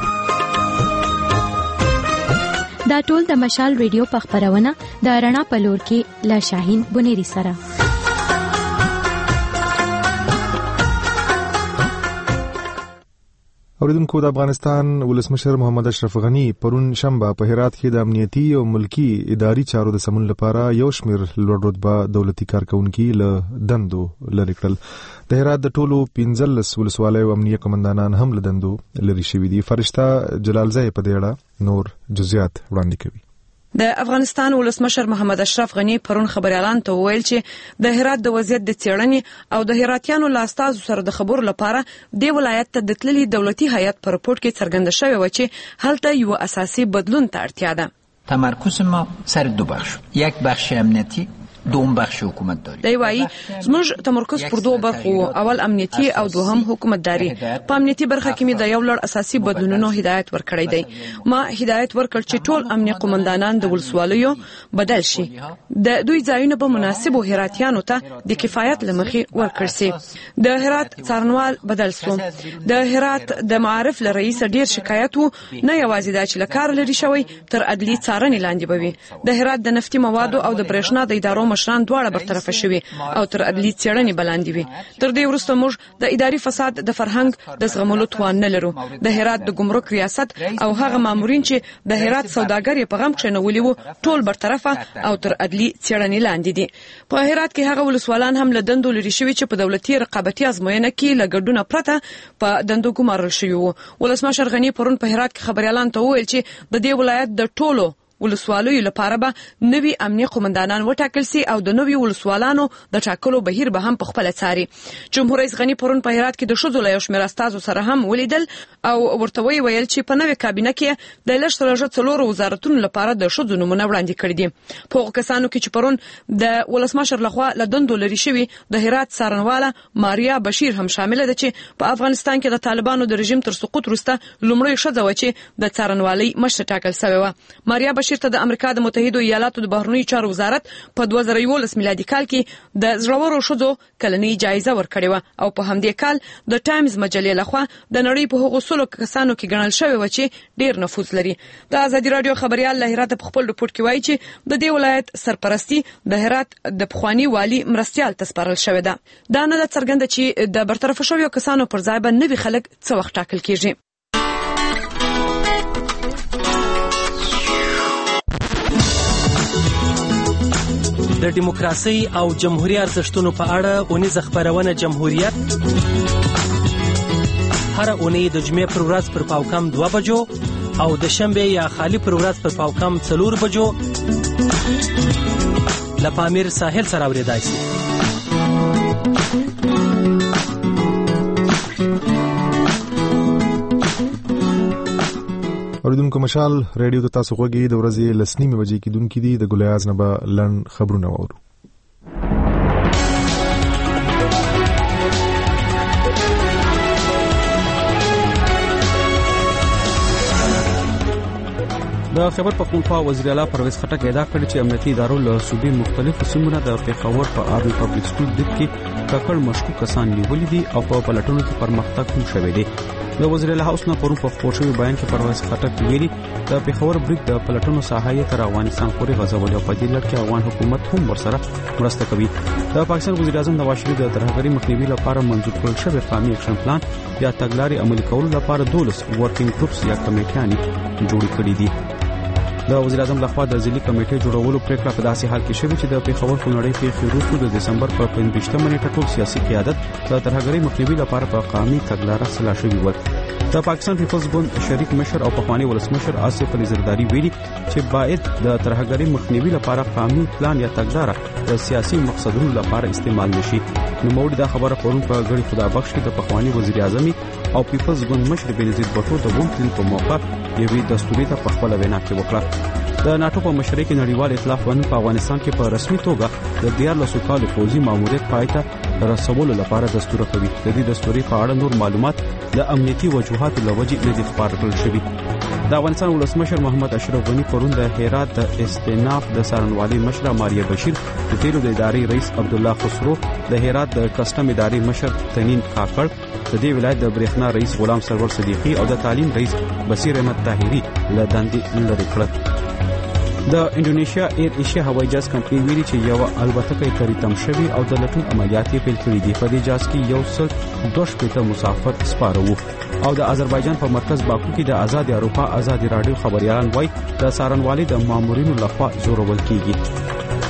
دا ټول د مشال ریډیو په خبرونه د رڼا په لور کې لا شاهین بنيري سره. اوریدونکو، د افغانستان ولسمشر محمد اشرف غنی پرون شنبه په هرات کې د امنیتي او ملکی اداري چارو د سمون لپاره یو شمېر لوړ رتبه دولتي کارکونکي له دندو لرې کړل. د هرات د ټولو 15 ولسوالیو امنیه قومندانان هم له دندو لرې شوي دي. فرشته جلالزی په دې اړه نور جزئیات وړاندې کوي. د افغانستان ولسمشر محمد اشرف غنی پرون خبريالان ته ویل چې د هرات د وضعیت د څېړنې او د هراتیانو له استازو سره د خبرو لپاره د ولایت ته د تللي دولتي هیئت پر رپورټ کې څرګنده شوی و چې هلته یو اساسي بدلون ته اړتیا ده. تمرکز ما سر دو بخش، یک بخش امنیتی، دوم بخش حکومت داری. دی وایي زموږ تمرکز پر دوه برخو، اول امنیتي او دوهم حکومت داری. په امنیتي برخه کې مې د یو لړ اساسي بدلونونو هدایت ورکړی دی. ما هدایت ورکړ چې ټول امنیه قومندانان د ولسوالیو بدل شي، د دوی ځایونه په مناسبو هراتیانو ته د کفایت لمخې ورکړ شي. د هرات څارنوال بدل شو. د هرات د معارف لرئیس ډیر شکایت وو، نه یوازې دا چې لکار لري شوی تر عدلی څارنې لاندې بوي. د هرات د نفتي موادو او د برېښنا د ادارو مشران دواړه برطرف شوي او تر عدلی څېړنې بلاندې وي. تر دې وروسته موږ د اداري فساد د فرهنګ د زغملو توان نه لرو. د هرات د ګمرک ریاست او هغه مامورین چې د هرات سوداګر په غم کښېنولي وو ټول برطرفه او تر عدلی څېړنې لاندې دي. په هرات کې هغه ولسوالان هم له دندو لرې شوي چې په دولتي رقابتي ازموینه کې له ګډونه پرته په دندو ګمارل شوي وو. ولسمشر غنی پرون په هرات کې خبريالان ته وویل چې د دې ولایت د ټولو ولسوالیو لپاره به نوي امنیه قومندانان وټاکل سي او د نوي ولسوالانو د ټاکلو بهیر به هم په خپل څاري. جمهور رئیس غنی پرون په هرات کې د ښځو له یو شمېر استازو سره هم ولیدل او ورته ویل چې په نوې کابینه کې د لږ تر لږه 4 وزارتونو لپاره د ښځو نومونه وړاندې کړي دي. په هغو کسانو کې چې پرون د ولسمشر لخوا له دندو لرې شوي د هرات څارنواله ماریا بشیر هم شامله ده چې په افغانستان کې د طالبانو د رژیم تر سقوط وروسته لومړی ښځه وه چې د څارنوالۍ مشر ټاکل شوې وه. ماریا بشیر ته د امریکا د متحده ایالاتو د بهرنیو چارو وزارت په 2011 میلادي کال کې د زړورو ښځو کلنۍ جایزه ورکړې وه او په همدې کال د ټایمز مجلې لخوا د نړۍ په هغو 100 کسانو کې ګڼل شوې وه چې ډېر نفوذ لري. د ازادي راډیو خبريال له هرات په خپل رپورټ کې وایي چې د دې ولایت سرپرستی د هرات د پخوانی والي مرستیال ته سپارل شوې ده. دا نه ده څرګنده چې د برطرف شویو کسانو پر ځای به نوي خلک څه وخت ټاکل کیږي. د دیموکراسي او جمهوریت ارزښتونو په اړه اونیزه خبرونه جمهوریت هر اونۍ د جمعې پر ورځ پر پاوکم 2 بجو او د شنبه یا خالی پر ورځ پر پاوکم 4 بجو له پامیر ساحل سره اوریدای شي. اوریدونکو، مشال ریډیو ته تاسو غوږی د ورځې لسنیمه بجې کېدونکې دي. د ګلیاز نه به لنډ خبرونه واورو. د خیبر پختونخوا وزیر اعلی پرویز خټک اعلان کړی چې امنیتي ادارو له صوبې مختلفو سیمو د پېښور په آرمي پبلک سکول کې ککړ مشکوک کسان نیولي دي او په پلټنو کې پرمختګ هم شوی دی. د وزیر اعلی هاوس نه پرون په خبر شوی بیان کې پرویز خټک ویلي د پېښور برید د پلټنو ساحه تر افغانستان پورې غځول او په دې لړ کې افغان حکومت هم ورسره مرسته کوي. د پاکستان وزیر اعظم نواز شریف د ترهګرۍ مخنیوي لپاره منظور کړل شوی قومي اکشن پلان یا تګلارې عملي کولو لپاره 12 ورکینګ ګروپس یا کمیټیانې جوړ کړي دي. د وزیر اعظم لخوا د ځلي کمیټې جوړولو پریکړه په داسې حال کې شوې چې د پېښور خونړۍ پیښې وروسته د دسمبر په 15 نیټه ټول سیاسي قیادت د ترهګرۍ مخنیوي لپاره په قومي تګلارې سلا شوی و. د پاکستان پیپلز ګوند شریک مشر او پخوانی ولسمشر آصف علي زرداری ویلي چې باید د ترهګرۍ مخنیوي لپاره قومي پلان یا تګلارې د سیاسي مقصدونو لپاره استعمال نشي. نو موږ دا خبره پرون په غړي خدا بخش کې د پخوانی وزیر اعظم او پیپلز ګوند مشر بنزید بټو د وومتل په موقع یوې دستوري ته په خپل وینا کې وکړه. د ناتو په مشرۍ کې نړیوال ائتلاف باندې په افغانستان کې په رسمي توګه د 14 کالو فوجي ماموریت پایته رسولو لپاره دستور کوي. د دې دستوري په اړه نور معلومات د امنیتي وجوهاتو لوجې نه دي خبر کړل شوی. د افغانستان ولسمشر محمد اشرف غنی پرون د هرات د استیناف د سارنوالي مشره ماریا بشیر، د تیلو د ادارې رئیس عبد الله خسرو، د هرات د کسټم ادارې مشر تنین کاکړ، د دې ولایت د برېښنا رئیس غلام سرور صدیقي او د تعلیم رئیس بصیر احمد طاهری له دندې لرې کړل. د انډونیشیا ایر ایشیا هوایي جهاز کمپنۍ ویلي چې یو الوتکه یې کری تم شوی او د لټون عملیات یې پیل کړي دي. په دې جهاز کې یو څل 2 مسافر سپاره وو. او د آذربایجان په مرکز باکو کې د آزاد اروپا آزاد رادیو خبريالان وایي د سارنوالي د مامورینو لخوا زورول کیږي.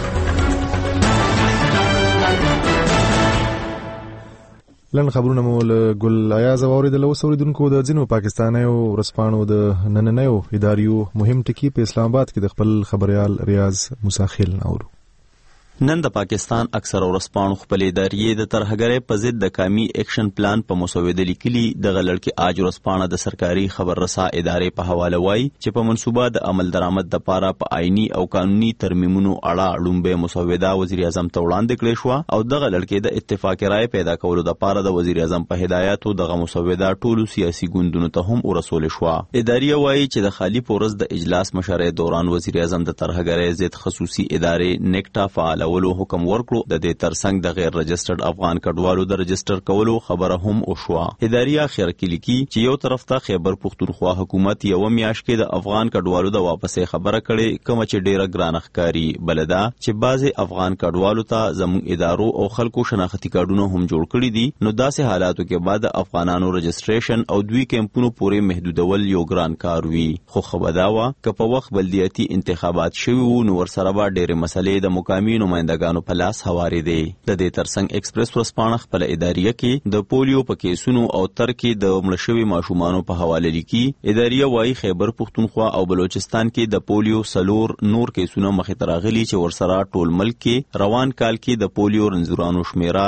لن خبرونه مول ګل ایاز اوریدل اوسوریدونکو د ځینو پاکستانیو ورسپانو د نننیو اداریو مهم ټکی په اسلام آباد کې د خپل خبريال ریاض مساخیل نورو. نن د پاکستان اکثر ورسپانو خپل ادارې د ترهګرۍ په ضد د قومي اکشن پلان په مسوده لیکلي. د غلړ کې اج ورسپانه د سرکاري خبر رسا ادارې په حواله وایي چې په منصوبه د عمل درآمد د پاره په آئینی او قانوني ترمیمونو اړه لومبه مسوده وزیر اعظم ته وړاندې کړې شو او د غلړ کې د اتفاق رائے پیدا کولو د پاره د وزیر اعظم په هدایتو دغه مسوده ټولو سیاسي ګوندونو ته هم ورسول شو. ادارې وایي چې د خالی پورز د اجلاس مشرۍ دوران وزیر اعظم د ترهګرۍ ضد خصوصي ادارې نیکټا فعال ولو حکم ورکړو. د دې ترڅنګ د غیر رجسټرډ افغان کډوالو د رجسټر کولو خبره هم وشوه. ادارې اخر کې لیکي چې یو طرف ته خیبر پختونخوا حکومت یو میاشت کې د افغان کډوالو د واپسې خبره کړي کوم چې ډیره ګران ښکاری بلدا چې بعضي افغان کډوالو ته زموږ ادارو او خلکو شناختی کارډونه هم جوړ کړي دي. نو داسې حالاتو کې بعد افغانانو رجسټریشن او دوی کمپونو پورې محدودول یو ګران کار وي. خو خبرداوا ک په وخت بلدیاتي انتخابات شوي وو نو ورسره به ډېر مسلې د مقامی نمائندګانو په لاس حواله دي. د دې ترڅنګ ایکسپریس ورسپانه خپل ادارې کې د پولیو په کیسونو او تر کې د مړشوي ماشومانو په حواله لیکي. ادارې وايي خیبر پختونخوا او بلوچستان کې د پولیو سلور نور کیسونه مخې ته راغلي چې ورسره ټول ملک کې روان کال کې د پولیو رنځورانو شمیره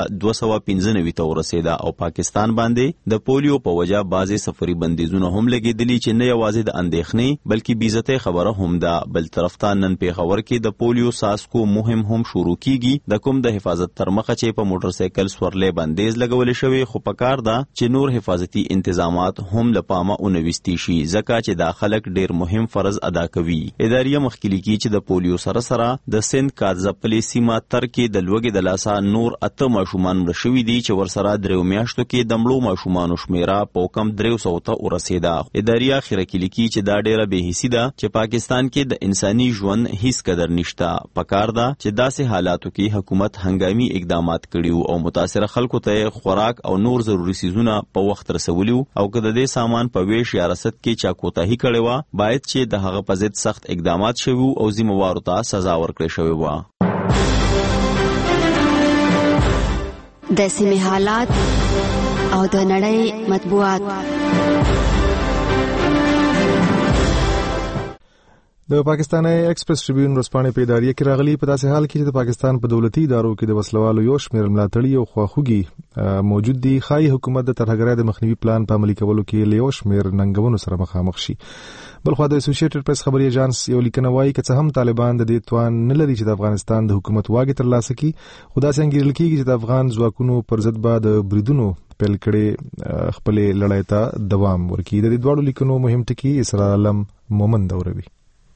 295 ته ورسېده او پاکستان باندې د پولیو په وجه بعضي سفري بندیزونه هم لګیدلي چې نه یوازې د اندېښنې بلکې بیزته خبره هم ده. بل طرف ته نن پیښور کې د پولیو ساسکو مهم هم شروع کیږي. د کوم د حفاظت تر مخه چې په موټر سایکل سورلې بندیز لګول شوی خو پکار ده چې نور حفاظتي انتظامات هم لپامه اونويستي شي ځکه چې دا خلک ډیر مهم فرض ادا کوي. ادارې مخکلي کی چې د پولیو سره سره د سند کاځپلې سیمه تر کې د لوګي د لاسا نور 8 ماشومان مړ شوي دي چې ورسره درو میاشتو کې د مړو ماشومان شمیره په کم 300 ته ورسېده. ادارې اخر کې لیکي چې دا ډیره به حیثی ده چې پاکستان کې د انساني ژوند هیڅ قدر نشته. پکار ده چې داسې حالاتو کې حکومت هنګامي اقدامات کړیو او متاثر خلکو ته خوراک او نور ضروري سيزونه په وخت رسولیو او کله د سامان په ویش یا رسد کې چا کوتاهی کړي وا باید چې د هغه په ضد سخت اقدامات شوي او ذمہوارو ته سزا ورکړي شوی و. د سیمې حالات او د نړۍ مطبوعات. د پاکستان ایکسپریس ټریبیون ورسپانه په ادارې کې راغلي په داسې حال کې چې د پاکستان په دولتي ادارو کې د وسلوالو یو شمېر ملاتړي او خواخوږي موجود دي. خای حکومت د ترهګرۍ د مخنیوي پلان په عملي کولو کې له یو شمېر ننګونو سره مخامخ شي. بلخو د اسوسییټډ پریس خبري ایجنس یو لیکنه وايي چې هم طالبان د دې توان نه لري چې د افغانستان د حکومت واګي ترلاسه کړي. خو دا څنګه لري چې د افغان ځواکونو پر ضد به د بریدونو پیل کړي خپل لړۍ ته دوام ورکړي. د دې دوه لیکنو مهم ټکی اسرار علم مومن دوروي.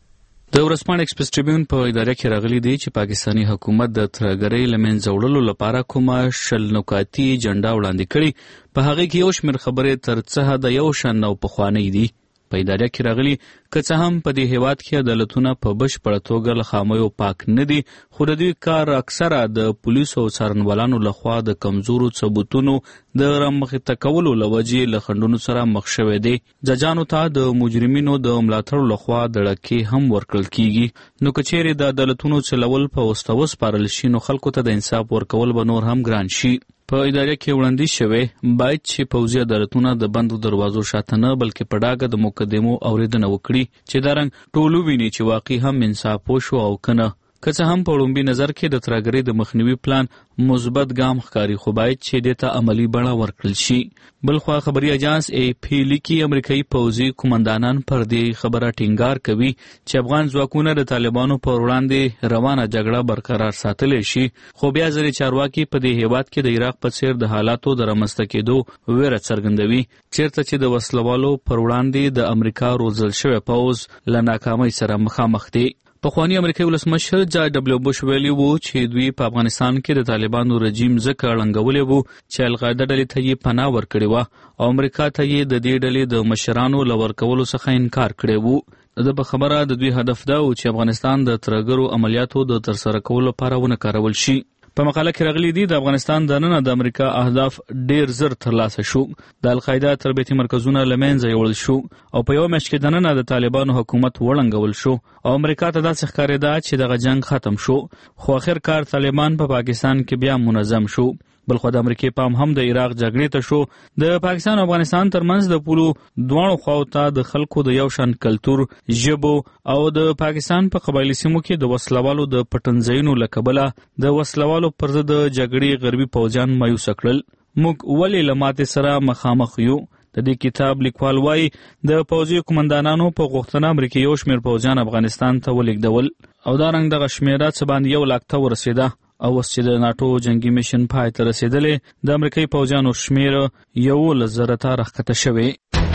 د ورځپاڼې ایکسپریس ټریبیون په اداره کې راغلي دی چې پاکستاني حکومت د ترهګرۍ له منځه وړلو لپاره کومه 20 نکاتي جنډه وړاندې کړې، په هغه کې یو شمېر خبرې تر څه حده یو شان او پخوانۍ دي. په اداره کې راغلي که څه هم په دې هیواد کې عدالتونه په بشپړه توګه له خامیو پاک نه دي، خو د دوی کار اکثره د پولیسو او څارنوالانو لخوا د کمزورو ثبوتونو د رامخته کولو له وجې له خنډونو سره مخ شوی دی. ججانو ته د مجرمینو د ملاتړو لخوا دړکې هم ورکړل کیږي. نو که چیرې د عدالتونو چلول په وسته وسپارل شي نو خلکو ته د انصاف ورکول به نور هم ګران شي. په اداره کې وړاندیز شوی باید چې پوځي عدالتونه د بندو دروازو شاته نه بلکې په ډاګه د مقدمو اوریدنه وکړي چې دا رنګ ټول وویني چې واقعي هم انصاف وشو او کنه. که څه هم په لومړي نظر کې د ترهګرۍ د مخنیوي پلان مثبت ګام ښکاري، خو باید چې دې ته عملي بڼه ورکړل شي. بلخوا خبري اجانس AP لیکي امریکایي پوځي قومندانان پر دې خبره ټینګار کوي چې افغان ځواکونه د طالبانو پر وړاندې روانه جګړه برقرار ساتلی شي، خو بیا ځینې چارواکي په دې هیواد کې د عراق په څیر د حالاتو د رامنځته کېدو ویره څرګندوي، چیرته چې د وسلوالو پر وړاندې د امریکا روزل شوی پوځ له ناکامۍ سره مخامخ دی. پخوانی امریکایي ولسمشر جارج ډبلیو بوش ویلي وو چې دوی په افغانستان کې د طالبانو رژیم ځکه ړنګولی وو چې القاعده ډلې ته یې پناه ورکړې وه او امریکا ته یې د دې ډلې د مشرانو له ورکولو څخه انکار کړی وو. د په خبره د دوی هدف دا و چې افغانستان د ترهګرو عملیاتو د ترسره کولو لپاره ونه کارول شي. په مقاله کې راغلي دي د افغانستان دننه د امریکا اهداف ډیر زر ترلاسه شو، د القاعده تربیتي مرکزونه له منځه یوړل شو او په یو میاشت کې دننه د طالبانو حکومت وړنګول شو او امریکا ته داسې ښکارېده چې دغه جنگ ختم شو، خو اخر کار طالبان په پاکستان کې بیا منظم شو. بلخو د امریکای پام هم د عراق جګړې ته شو. د پاکستان او افغانستان ترمنځ د پولو دواړو خواو ته د خلکو د یو شان کلتور، ژبو او د پاکستان په قبایلي سیمو کې د وسلوالو د پټنځایونو له کبله د وسلوالو پر ضد د جګړې غربي پوځیان مایوسه کړل. موږ ولې له ماتې سره مخامخ یو؟ د دې کتاب لیکوال وایي د پوځي قومندانانو په غوښتنه امریکایي یو شمېر پوځیان افغانستان ته ولېږدول او دا رنګ دغه شمېره څه باندې 1 لاک ته ورسېده او اوس چې د ناټو جنگي میشن پای ته رسېدلې د امریکایي پوځیانو شمېر 11,000 ته راښکته شوی.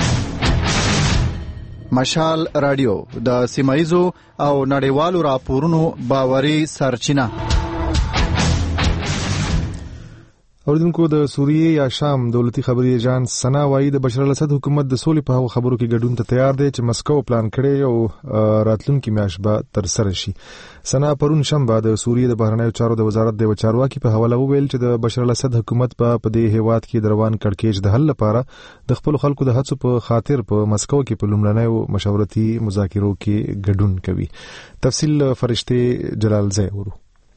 مشال رادیو د سیمایزو او نړیوالو راپورونو باوري سرچینه. اوریدونکو د سوریې یا شام دولتي خبري ایجانس سنا وايي د بشار الاسد حکومت د سولې په خبرو کې ګډون ته تیار دی چې مسکو پلان کړي او راتلونکي میاشت به تر سره شي. سنا پرون شنبه د سوریې د بهرنیو چارو د وزارت د چارواکي په حواله وویل چې د بشار الاسد حکومت په دې هیواد کې د روان کړکېچ د حل لپاره د خپل خلکو د هڅو په خاطر په مسکو کې په لومړنیو مشاورتي مذاکرو کې ګډون کوي. تفصیل فرشته جلال زی ورو.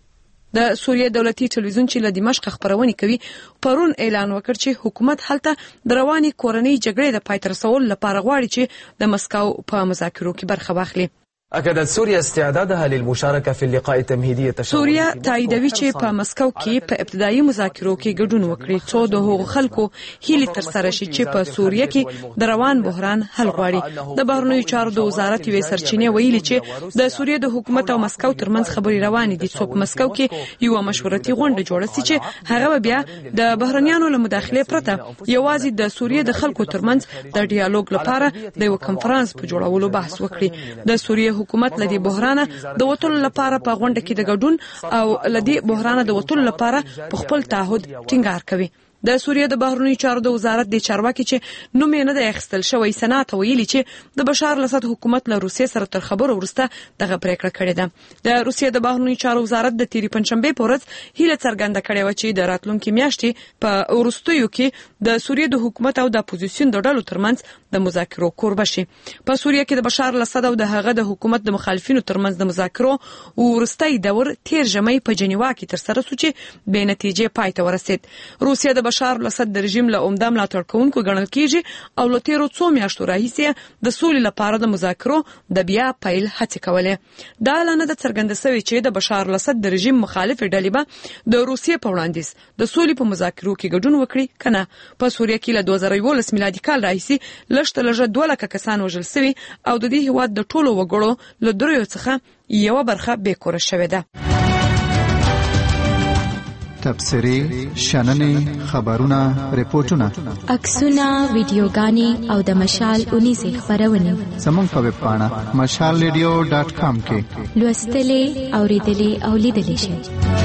د سوریې دولتي ټلویزیون چې له دمشق خبرونه کوي پرون اعلان وکړ چې حکومت هلته د رواني کورنۍ جګړې د پای ته رسولو لپاره غواړي چې د مسکو په مذاکرو کې برخه واخلي. أكدت سوريا استعدادها للمشاركة في اللقاء التمهيدي التشاوري. سوریا تاییدوي چې په مسکو کې په ابتدایي مذاکرو کې ګډون وکړي څو د هغو خلکو هیلې تر سره شي چې په سوریه کې د روان بحران حل غواړي. د بهرنیو چارو د وزارت یوې سرچینې ویلي چې د سوریې د حکومت او مسکو ترمنځ خبرې روانې دي څو په مسکو کې یو مشورتي غونډه جوړه شي چې هغه بیا د بهرنیانو له مداخلې پرته یوازې د سوریې د خلکو ترمنځ د ډیالوګ لپاره د یو کنفرانس په جوړولو بحث وکړي. د سوریې حکومت لدی بحران د وټول لپاره په غونډه کې د ګډون او لدی بحران د وټول لپاره په خپل تعهد ټینګار کوي. د سوریې د بهرنیو چارو د وزارت د چارواکي چې نوم یې نه د اخیستل شوی سنات ویلي چې د بشار الاسد حکومت له روسیې سره تر خبرو وروسته دغه پریکړه کړې ده. د روسیې د بهرنیو چارو وزارت د تیری پنځشنبه په ورځ هیله څرګنده کړې و چې د راتلونکي میاشتې په وروستیو کې د سوریې د حکومت او د اپوزیسیون د ډلو ترمنځ د مذاکرو کوربه شي. په سوریې کې د بشار الاسد او د هغه د حکومت د مخالفینو ترمنځ د مذاکرو وروستي دور تیر ژمي په جنیوا کې تر سره شو چې به نتیجې پای ته ورسید. روسیې د بشار الاسد د رژیم له عمده ملاتړ کوونکو ګڼل کیږي او له تیرو څو میاشتو راهیسې د سولې لپاره د مذاکرو د بیا پیل هڅې کولې. دا اعلان د څرګنده شوی چې د بشار الاسد د رژیم مخالف ډلې به د روسیې په وړاندیز د سولې په مذاکرو کې ګډون وکړي کنه. په سوریه کې له 2011 میلادي کال راهیسې لږ 2 لک کسان وژل شوي او د دې هیواد د ټولو وګړو له 3 څخه یو برخه بې کوره شوې ده. تبصرې شننې خبرونه ریپورتونه عکسونه ویډیوګانې او د مشال 19 خبرونه زموږ په ویب پاڼه mashalradio.com کې لوستلې اوریدلې او لیدلې شئ.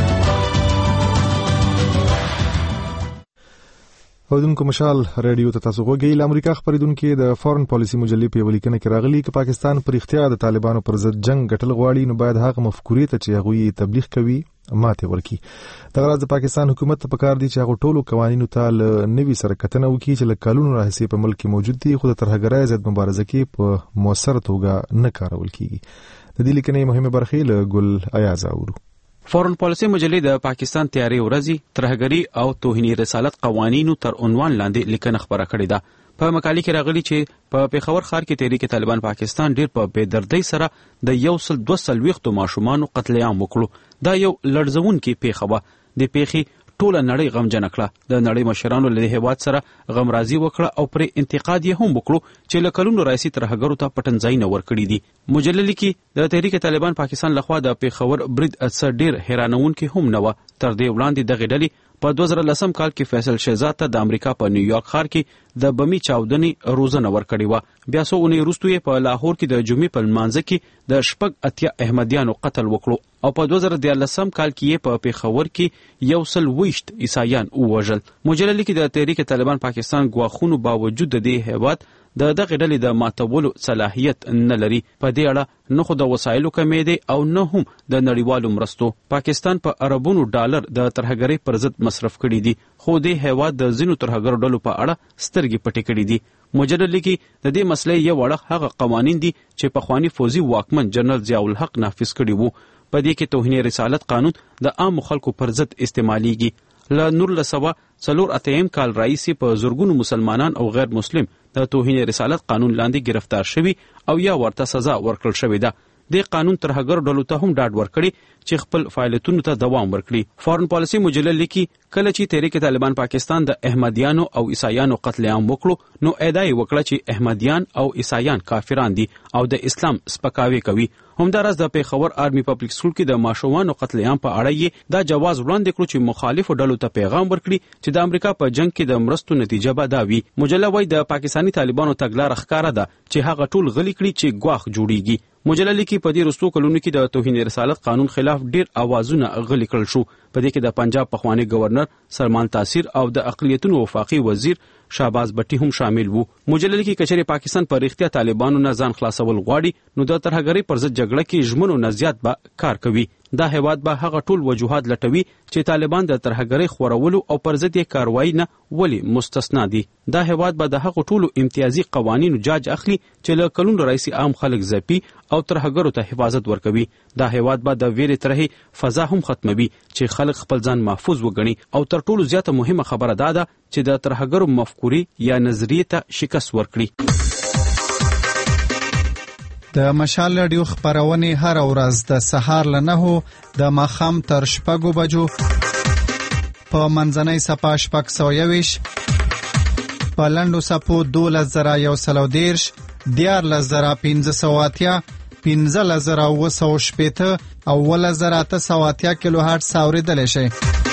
اودونکو مشال رادیو ته تاسو غوږی له امریکا خبرېدونکو د فورن پالیسی مجلې په ولیکنه کې راغلي چې پاکستان پر اختیار د طالبانو پر ضد جنگ ګټل غواړي نو باید هغه مفکورې ته چې هغه تبلیغ کوي ماته ورکړي. د غرض د پاکستان حکومت ته پکار دي چې هغه ټولو قوانینو ته له نوي سره کتنه وکړي چې له کلونو راهیسې په ملک کې موجود دي خو د ترهګرۍ ضد مبارزه کې په موثر توګه نه کارول کیږي. د دې لیکنې مهمه برخې له ګل ایاز اورو. فورن پالیسی مجلې د پاکستان تیاری ورځي ترهګری او توهین رسالت قوانینو تر عنوان لاندې لیکنه خبره کړې ده. په مقالې کې راغلي چې په پیښور ښار کې تحریک طالبان پاکستان ډیر په بېدردۍ سره د 122 ماشومانو قتل عام وکړو. دا یو لړزونکې پیښه وه. د پیښې ټوله نړۍ غمجن کړه. د نړۍ مشرانو له هیواد سره غمرازي وکړه او پر انتقاد یې هم وکړو چې له کلونو راځي ترهګرو ته پټنځای نه ورکړي دي. مجلې لیکي د تحریک طالبان پاکستان لخوا د پیښور برید اثر ډیر حیرانونکي هم نه و. تر دې وړاندې دغه ډلې په 2010 کال کې فیصل شهزاد ته د امریکا په نیویارک ښار کې د بمی چاودنې روزنه ورکړې و. بیا څو اونۍ وروسته یې په لاهور کې د جمعې په لمانځه کې د 80 احمدیانو قتل وکړو او په 2013 کال کې په پیښور کې 120 عیسایان ووژل. مجلې لیکي د تحریک طالبان پاکستان ګواښونو باوجود د دې هیواد د دغه ډلې د ماتولو صلاحیت نه لري. په دې اړه نه خو د وسایلو کمې دي او نه هم د نړیوالو مرستو. پاکستان په اربونو ډالر د ترهګرۍ پر ضد مصرف کړي دي خو د هیواد د ځینو ترهګرو ډلو په اړه سترګې پټې کړي دي. مجلې لیکي د دې مسلې یو اړه هغه قوانین دي چې پخوانی فوزي واکمن جنرال ضیاء الحق نافذ کړي وو. په دې کې توهین رسالت قانون د عام خلکو پر ضد استعماليږي. له 1984 کال راځي په زورګونو مسلمانان او غیر مسلم د توهین رسالت قانون لاندې گرفتار شوي او یا ورته سزا ورکړل شوې ده. د قانون ترهګر ډلو ته هم ډاډ ورکړي چې خپل فعالیتونو ته دوام ورکړي. فورن پالیسی مجلې لیکي کله چې تحریک طالبان پاکستان د احمدیانو او عیسایانو قتل عام وکړو نو ادعا یې وکړه چې احمدیان او عیسایان کافران دي او د اسلام سپکاوی کوي. همدارس د پیښور آرمی پبلک سکول کې د ماشومانو قتل عام په اړه یې دا جواز وړاندې کړو چې مخالفو ډلو ته پیغام ورکړي چې د امریکا په جنگ کې د مرستو نتیجه به دا وي. مجله وايي د پاکستانی طالبانو تګلاره ښکاره ده چې هغه ټول غلي کړي چې ګواښ جوړیږي. مجله لیکي په دې وروستو کلونو کې د توهین رسالت قانون خلاف ډیر اوازونه غلي کړل شو. په دې کې د پنجاب پخوانی گورنر سلمان تاثیر او د اقلیتونو وفاقي وزیر شهباز بټي هم شامل وو. مجله لیکي کچېرې پاکستان په اړتیا طالبانو نه ځان خلاصول غواړي نو د ترهګرۍ پر ضد جګړه کې ژمنو نه زیات به کار کوي. دا هیواد به هغه ټول وجوهات لټوي چې طالبان د ترهګرۍ خورولو او پر ضد یې کاروایی نه ولې مستثنا دي. دا هیواد به د هغه ټولو امتیازي قوانینو جاج اخلي چې له کلونو راځي عام خلک ځپي او ترهګرو ته حفاظت ورکوي. دا هیواد به د ویرې ترهې فضا هم ختموي چې خلک خپل ځان محفوظ وګڼي او تر ټولو زیاته مهمه خبره دا ده چې د ترهګرو مفکورې یا نظریې ته شکست ورکړي. د مشال رادیو خبرونه هر ورځ د سهار له 9 د ماښام تر 6 بجو په منځنۍ صفه 621 په لنډو صفو 2110 14580 15980 او 1880 کیلو هرتز اوریدل شي.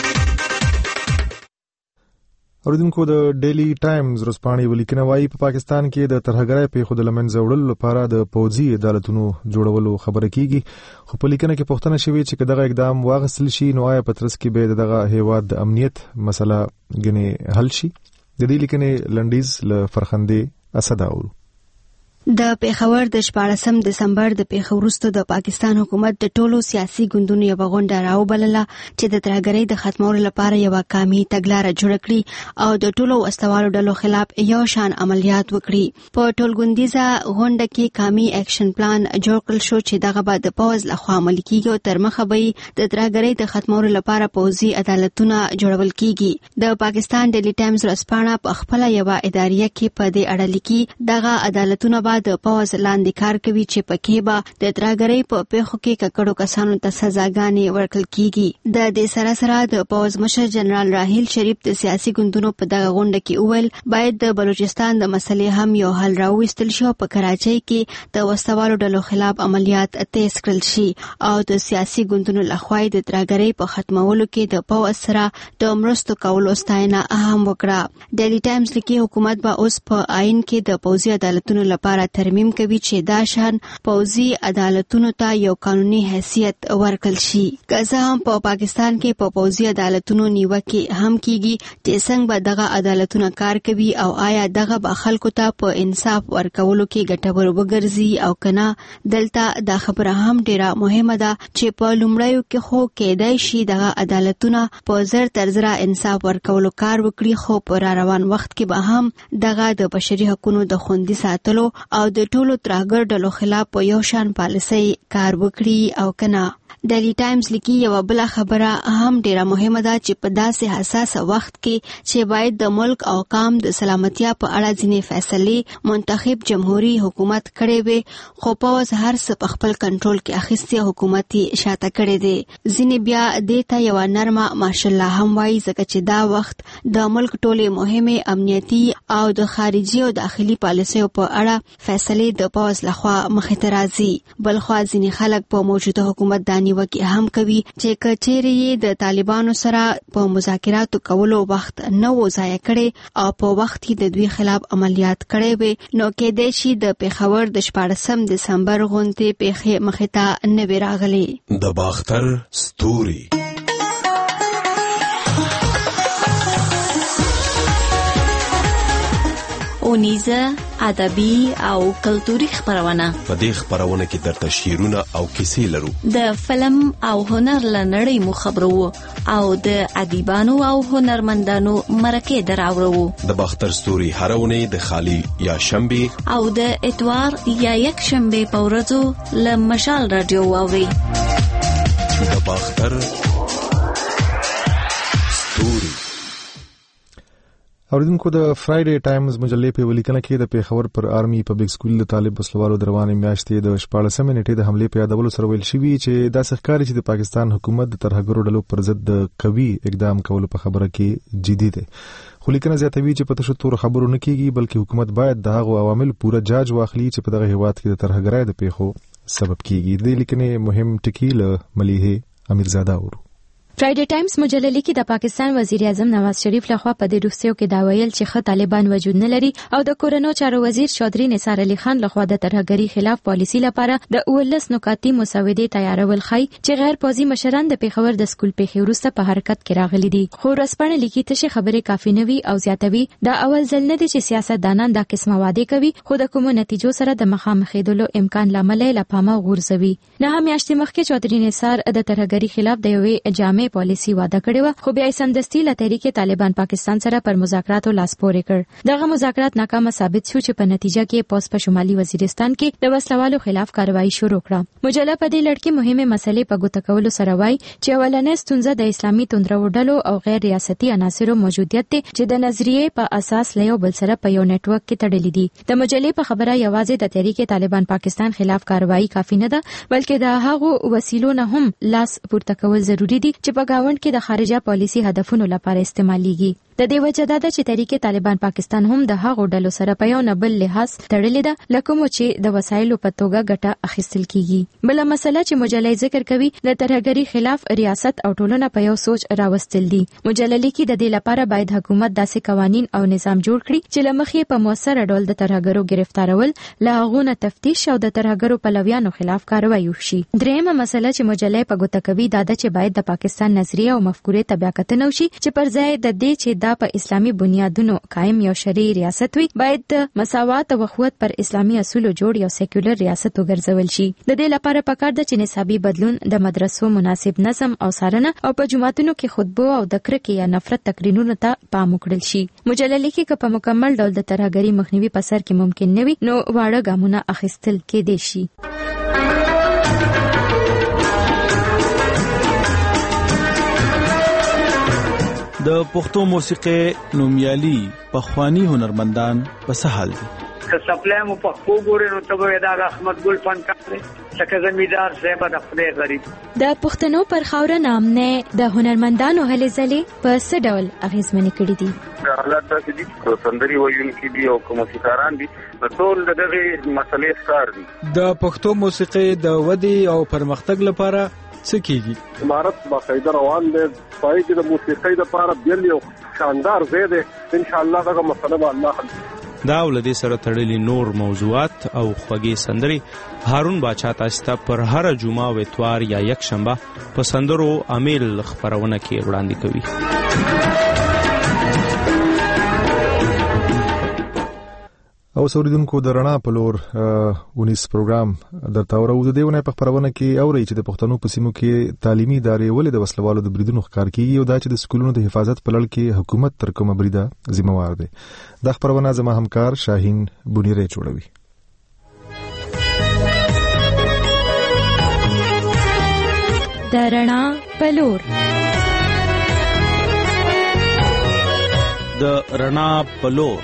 اوریدونکو د ډیلی ټایمز ورځپاڼې ولیکنه وايي په پاکستان کې د ترهګرۍ پیښو د لمنځه وړلو لپاره د پوځي عدالتونو جوړولو خبره کیږي. خو په لیکنه کې پوښتنه شوې چې دغه اقدام واغستل شي نو آیا په ترڅ کې به دغه هیواد د امنیت مسله غني حل شي. د دې لیکنې لنډیز له فرخندې اسد اورو. د پیښور د 14 دسمبر د پیښور وروسته د پاکستان حکومت د ټولو سیاسي ګوندونو یو غونډه راوبلله چې د ترهګرۍ د ختمولو لپاره یو قامي تګلارې جوړ کړي او د ټولو استوالو ډلو خلاف یو شان عملیات وکړي. په ټولګوندیزه غونډه کې قامي اکشن پلان جوړ کړل شو چې دغه به د پوز لخوا عملي کیږي او تر مخه به د ترهګرۍ د ختمولو لپاره پوځي عدالتونه جوړول کیږي. د پاکستان ډیلی ټایمز ورځپاڼه په خپل یو اداریه کې په دې اړه لیکي دغه عدالتونه به د پوز لاندې کار کوي چې پکې به د ترهګرۍ په پیښو کې ککړو کسانو ته سزاګانې ورکړل کیږي. د دې سره سره د پوز مشر جنرال راحیل شریف د سیاسي ګوندونو په دغه غونډه کې وویل باید د بلوچستان د مسلې هم یو حل راوستل شي او په کراچۍ کې د وسوالو ډلو خلاف عملیات تیز کړل شي او د سیاسي ګوندونو لخوا د ترهګرۍ په ختمولو کې د پوز سره د مرستو کولو ستاینه هم وکړه. ډیلی ټایمز لیکي حکومت به اوس په آئین کې د پوځي عدالتونو لپاره ترمیم کوي چې دا شان پوځي عدالتونو ته یو قانوني حیثیت ورکړل شي. که څه هم په پاکستان کې په پوځي عدالتونو نیوکه هم کیږي چې څنګه به دغه عدالتونه کار کوي او آیا دغه به خلکو ته په انصاف ورکولو کې ګټور وګرځي او کنه. دلته دا خبره هم ډیره مهمه ده چې په لومړیو کې خو کېدای شي دغه عدالتونه په زر تر زره انصاف ورکولو کار وکړي خو په روان وخت کې به هم دغه د بشري حقوقو د خوندي ساتلو او د ټولو ترهګر ډلو خلاف په یو شان پالیسۍ کار وکړي او کنه. ډیلی ټایمز لیکي یو بل خبره هم ډیره مهمه ده چې په داسې حساس وخت کې چې باید د ملک او قوم د سلامتیا په اړه ځینې فیصلې منتخب جمهوریت حکومت کړي وي خو په هر څه په خپل کنټرول کې اخیستي حکومتي شاته کړي دي. ځینې بیا دې ته یو نرمه ماشالله هم وایي ځکه چې دا وخت د ملک ټولې مهمه امنیتي او د خارجي او داخلي پالیسیو په اړه فیصلې د پوز لخوا مخې ته راځي. بلخوا ځینې خلک په موجوده حکومت نیوکه هم کوي چې کچېرې د طالبانو سره په مذاکراتو کولو وخت نه و ضایع کړي او په وخت کې د دوی خلاف عملیات کړي وي نو کېدای شي د پیښور د 14 دسمبر غونډې پیښې مخې ته نه وي راغلي. د باختر ستوري اونیزه ادبي او کلتوري خبرونه. په دې خبرونه کې درته شعرونه او کیسې لرو. د فلم او هنر لنړۍ مو خبرو او د ادیبانو او هنرمندانو مرکه دراوړو. د باختر ستوري هرونه د خالی یا شنبه او د اتوار یا یک شنبه په ورځو له مشال رادیو واوري. د باختر ستوري اوریدونکو د فرایډے ټایمز مجلې په ولیکنه کې د پیښور پر آرمي پبلک سکول د طالب وسلوالو دروانې میاشتې د 14 نیټې د حمله په یادولو سره ویل شوی چې دا ښکاري چې د پاکستان حکومت د ترهګرو ډلو پر ضد د قوي اقدام کولو په خبره کې جدي دی. خو لیکنه زیاتوي چې په تاسو تور خبرو نه کیږي بلکې حکومت باید دغه عوامل پوره جاج واخلي چې په دغه هیواد کې د ترهګرۍ د پیښو سبب کیږي. د لیکنې مهم ټکی له ملیحه امیرزاده ورو. فرایډے ټایمز مجله لیکي د پاکستان وزیر اعظم نواز شریف لخوا په دې روسیو کې دا ویل چې خه طالبان وجود نه لري او د کورونو چارو وزیر چودري نثار علي خان لخوا د ترهګری خلاف پالیسی لپاره د 19 نکاتی مسودې تیارول خای چې غیر پوزي مشران د پیښور د سکول پیښې وروسته په حرکت کې راغلي دي. خو رسپانه لیکي ته خبره کافي نه وي او زیاتوي دا اول ځل نه دي چې سیاستدانان دا قسمه وعده کوي خو د کومو نتیجو سره د مخامخېدلو امکان لامل لا پامه غورځوي. نه هم میاشتې مخکې چودري نثار د ترهګری خلاف د یوې جامع پالیسی وعده کړې و خو بیا سمدستي له تحریک طالبان پاکستان سره پر مذاکراتو لاس پورې کړ. دغه مذاکرات ناکامه ثابت شو چې په نتیجه کې پوس په شمالي وزیرستان کې د وسلوالو خلاف کاروایی شروع کړه. مجله په دې لړ کې مهمه مسلې په ګوته کولو سره وایي چې اولنې ستونزه د اسلامي توندرو ډلو او غیر ریاستي عناصرو موجودیت دی چې د نظریې په اساس له یو بل سره په یو نتورک کې تړلې دي. د مجلې په خبره یوازې د تحریک طالبان پاکستان خلاف کاروایی کافی نه ده بلکې د هغو وسیلو نه هم لاس پورته کول ضروری دي چې په گاوند کې د خارجه پالیسی هدفونو لپاره استعماليږي. د دې وجه دا ده چې تحریک طالبان پاکستان هم د هغو ډلو سره په یو نه بل لحاظ تړلې ده لکه چې د وسایلو په توګه ګټه اخیستل کیږي. بل مسله چې مجلې ذکر کوي د ترهګری خلاف ریاست او ټولنه په یو سوچ راوستل دي. مجلې لیکي د دې لپاره باید حکومت داسې قوانين او نظام جوړ کړي چې لمخې په موثر ډول د ترهګرو گرفتارول لاغونه تفتیش او د ترهګرو پلویانو خلاف کاروایی وشي. دریمه مسله چې مجلې په ګوته کوي دا ده چې باید د پاکستان نظریه او مفکورې تبع کتنه وشي چې پر ځای د دې چې په اسلامي بنیادونو قائم یو شرعي ریاست وي باید د مساوات او اخوت پر اسلامي اصولو جوړ یو سیکولر ریاست وګرځول شي. د دې لپاره پکار ده چې نصابي بدلون د مدرسو مناسب نظم او څارنه او په جماعتونو کې خطبو او د کرکې یا نفرت تقرینونو ته پام وکړل شي. مجله لیکي چې په مکمل ډول د ترهګری مخنیوي په سر کې ممکن نه وي نو واړه ګامونه اخیستل کېدای شي. د پښتو موسیقي نومیالي پخوانی هنرمندان په سهال دي. که سپلای مو په خو ګورې نو ته به دا احمد ګل فنکار دی لکه زمیندار صاحب د خدای غریب. د پښتنو پر خاوره نامنه د هنرمندانو هلې ځلې په څه ډول اغیزمنې کړې دي؟ حالات داسې دي چې سندري ویونکي دي او موسیقاران دي ټول دغه مسلې ښکار دي. د پښتو موسیقي د ودې او پرمختګ لپاره څه کیږي؟ امارت باقاعده روان دی پای کې د موسیقي لپاره بیل یو شاندار ځای دی. ان شاء الله دغه مسله به الله حل دا ولدي سره تړلي نور موضوعات او خوږې سندري هارون باچا تاسو ته پر هر جمعه او اتوار یا یک شنبه په سندرو امیل خبرونه کې وړاندې کوي. او سوریدونکو د رڼا په لور 19 پروګرام درته ورو د دیونه په خبرونه کې اوري چې د پښتنو په سیمو کې تعلیمي ادارې ولې د وسلوالو د بریدونو ښکار کیږي او دا چې د سکولونو د حفاظت په لړ کې حکومت تر کومه بریده ذمہوار دی. دا خبرونه زما همکار شاهین بونیری جوړوي. د رڼا په لور د رڼا په لور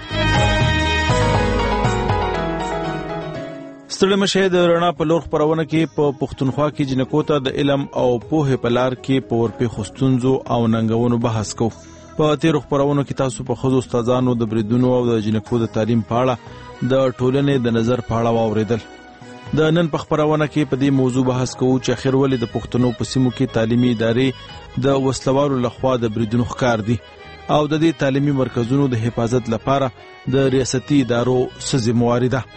ستړي مشه د رڼا په لور خبرونه کې په پښتونخوا کې جنکو ته د علم او پوهې په لار کې په ورپې خستونزو او ننګونو بحث کو. په تیر خبرونو کې تاسو په خود استادانو د بریدونو او د جنکو د تعلیم په اړه د ټولنې د نظر په اړه واوریدل. د نن په خبرونه کې په دې موضوع بحث کوو چې اخر ولې د پښتنو په سیمو کې تعلیمي ادارې د وسلوالو لخوا د بریدونو ښکار دي او د دې تعلیمي مرکزونو د حفاظت لپاره د ریاستي ادارو څه ذمہواری ده.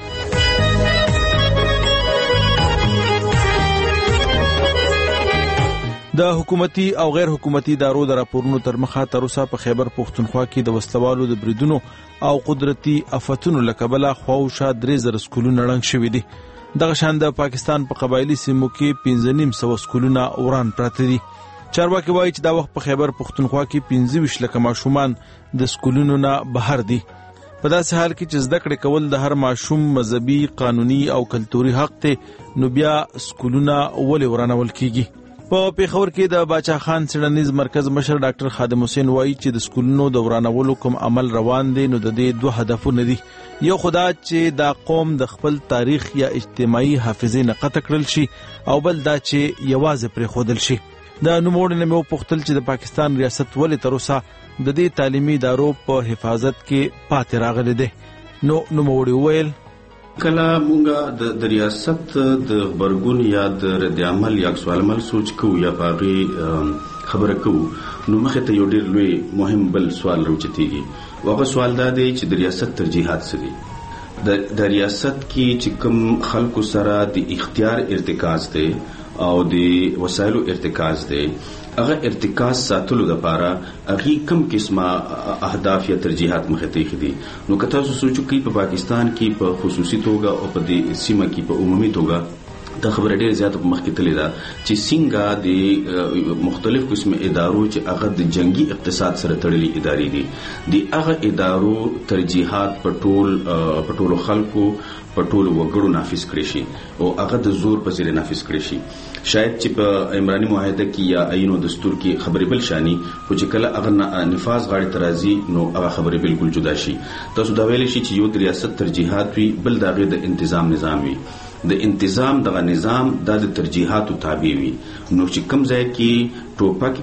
د حکومتي او غیر حکومتي ادارو د راپورونو تر مخه تر اوسه په خیبر پښتونخوا کې د وسلوالو د بریدونو او قدرتي آفتونو لکبله خواوشا 3000 سکولونه ړنګ شوي دي. دغه شان د پاکستان په قبایلی سیمو کې 1500 سکولونه وران پراته دي. چارواکي وایي چې دا وخت په خیبر پښتونخوا کې 25 لک ماشومان د سکولونو نه بهر دي. په داسې حال کې چې زده کړې کول د هر ماشوم مذهبي، قانوني او کلتوري حق ته نو بیا سکولونه ولې ورانول کیږي. په پیښور کې د باچا خان څېړنیز مرکز مشر ډاکټر خادم حسین وایي چې د سکولونو د ورانولو کوم عمل روان دی نو د دې دوه هدفونه دي. یو خدا چې دا قوم د خپل تاریخ یا اجتماعي حافظې نه قطع کړل شي او بل دا چې یوازې پرې خودل شي. د نوموړي نه مې پوښتل چې د پاکستان ریاست ولې تر اوسه د دې تعلیمي ادارو په حفاظت کې پاتې راغلی دی. نو نوموړي وویل کله مونږه د ریاست د خبرګون یا د رد عمل یا سوال عمل سوچ کو یا باغی خبره کو نو مخه ته یو ډیر لوی مهم بل سوال راوچتيږي. واغه سوال دا دی چې د ریاست ترجیحات څه دي؟ د ریاست کې چې کوم خلکو سره د اختیار ارتکاز دی او د وسایلو ارتکاز دی هغه ارتکاز ساتلو لپاره هغه کوم قسمه اهداف یا ترجیحات مخه ته خدي. نو کته سوچو کې په پاکستان کې په خصوصي توګه او په دې سیمه کې په عمومي توګه د خبره ډیره زیاته په مخ کې تللی ده چې څنګه د مختلف قسم ادارو چې هغه د جنگي اقتصاد سره تړلي ادارې دي د هغه ادارو ترجیحات په ټولو خلکو په ټولو وګړو نافذ کړی شي او هغه د زور په ذریعہ نافذ کړی شي. شاید چې په عمراني معاهده کې یا عین او دستور کې خبرې بل شانی خو چې کله هغه نفاذ غاړي ترازی نو هغه خبرې بالکل جدا شي. تاسو دا ویل شي چې یو د ریاست ترجیحات وي بل دغه د انتظام نظام وي. د انتظام دغه نظام د ترجیحاتو تابع وي. نو چې کوم ځای کې ټوپک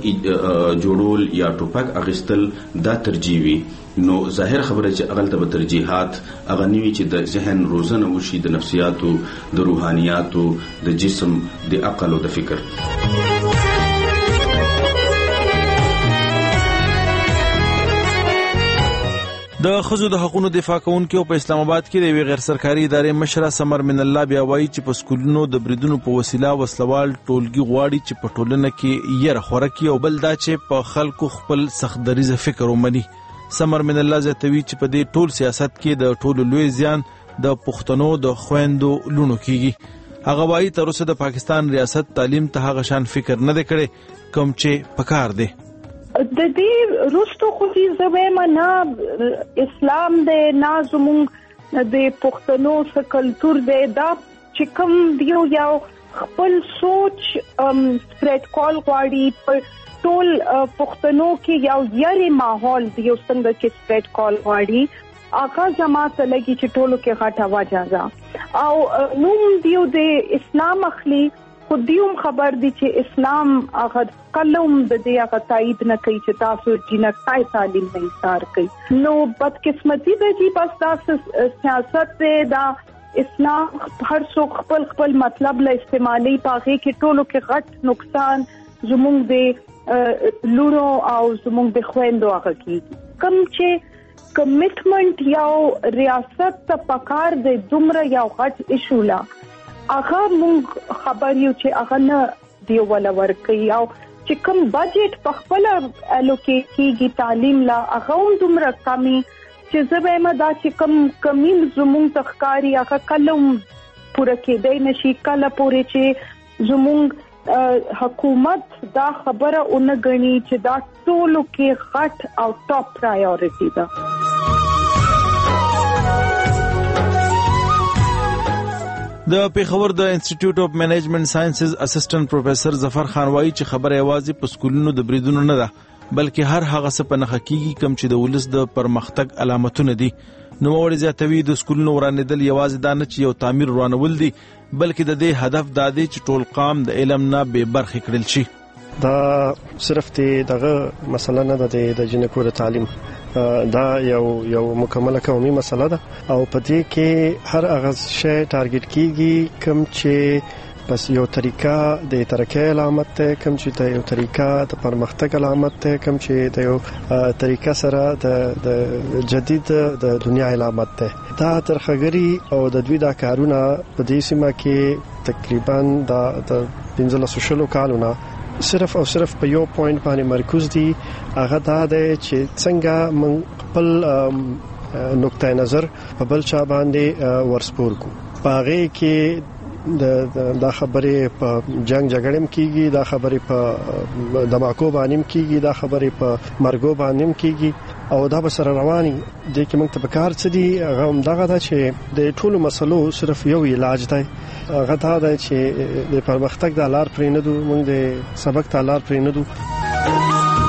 جوړول یا ټوپک اغستل دا ترجیح وي نو ظاهر خبره چې اغلته به ترجیحات اغه نیوي چې د ذهن روزنه وشي د نفسیاتو د روحانياتو د جسم د عقل او د فکر. د خزو د حقوقو دفاع کوونکو په اسلام آباد کې د غیر سرکاري ادارې مشره سمر من الله بیا وایي چې په سکولونو د بریدونو په وسیله وسلوال ټولګي غواړي چې په ټولنه کې یې خورکی او بل دا چې په خلکو خپل سخت دریزه فکر ومني. سمر من الله زتوی چې په دې ټول سیاست کې د ټولو لوی زیان د پښتنو د خويندو لونو کیږي. هغه وایي تر اوسه د پاکستان ریاست تعلیم ته هغه شان فکر نه دی کړی کوم چې پکار دی. د دې روستو خو دې زویم نه اسلام دې نه زموږ د پښتنو څخه کلچر دې دا چې کوم دیو یو خپل سوچ سپریډ کول غواړي په ټول پښتنو کې یو یاري ماحول دی یو څنګه چې سپریډ کول غواړي هغه جماعت لګي چې ټولو کې غټه وجه او نوم دیو د اسلام اخلي خو دیوم خبر دي چې اسلام هغه کلم د دې هغه تایید نه کوي چې تاسو جنکای تعلیم نه ایثار کوي نو بدقسمتي ده چې بس تاسو سیاست دا اسلام هر څوک خپل مطلب له استعمالي پاغي کې ټولو کې غټ نقصان زموږ د لورو او زموږ د خويندو هغه کې کم چې کمیټمنټ یو ریاست ته پکار د دومره یو غټ ایشولا هغه موږ خبر یو چې هغه نه دی ولا ورکي او چې کوم بجټ په خپل الوکیټ کیږي تعلیم لا هغه هم دومره کمی چې زبېما دا چې کمین زموږ تخکاری هغه کلم پوره کېدای نشي کله پوره چې زموږ حکومت دا خبره اونګني چې دا ټولو کې غټ او ټاپ پرایورټي ده د پیښور د انسټیټیوټ اف مینجمنت ساينسز اسسټنټ پروفیسور ظفر خان وايي چې خبره یوازې په سکولونو د بریدونو نه ده بلکې هر هغه څه په نخښه کیږي کوم چې د ولس د پرمختګ علامتونه دي نو موږ زیاتوي د سکولونو ورانېدل یوازې دا نه چې یو تعمیر روانول دي بلکې د دې هدف دا دی چې ټول قام د علم نه بې برخې کړل شي دا صرف دغه مسله نه ده د جنکو د تعلیم دا یو مکمله قومي مسله ده او په دې کې هر هغه شی ټارګټ کیږي کوم چې بس یو طریقہ د ترقۍ علامت ته کوم چې یو طریقہ د پرمختګ علامت ته کوم چې د یو طریقہ سره د جدید د دنیا علامت ته دا ترخګری او د دوی دا کارونه په دې سیمه کې تقریبا د 1500 کالونه صرف او صرف په یو پوینټ باندې مرکز دي هغه دا دی چې څنګه من خپل نقطه نظر په بل چا باندې ورسپور کو باغې کې دا خبره په جنگ جګړم کیږي دا خبره په دماکو باندې کیږي دا خبره په مرګو باندې کیږي او دا به سره رواني د کې موږ ته کار څه دي هغه هم دغه دا چې د ټولو مسلو صرف یو علاج دی هغه دا دی چې د پرمختګ د لار پرې نه دو موږ د سبق د لار پرې نه دو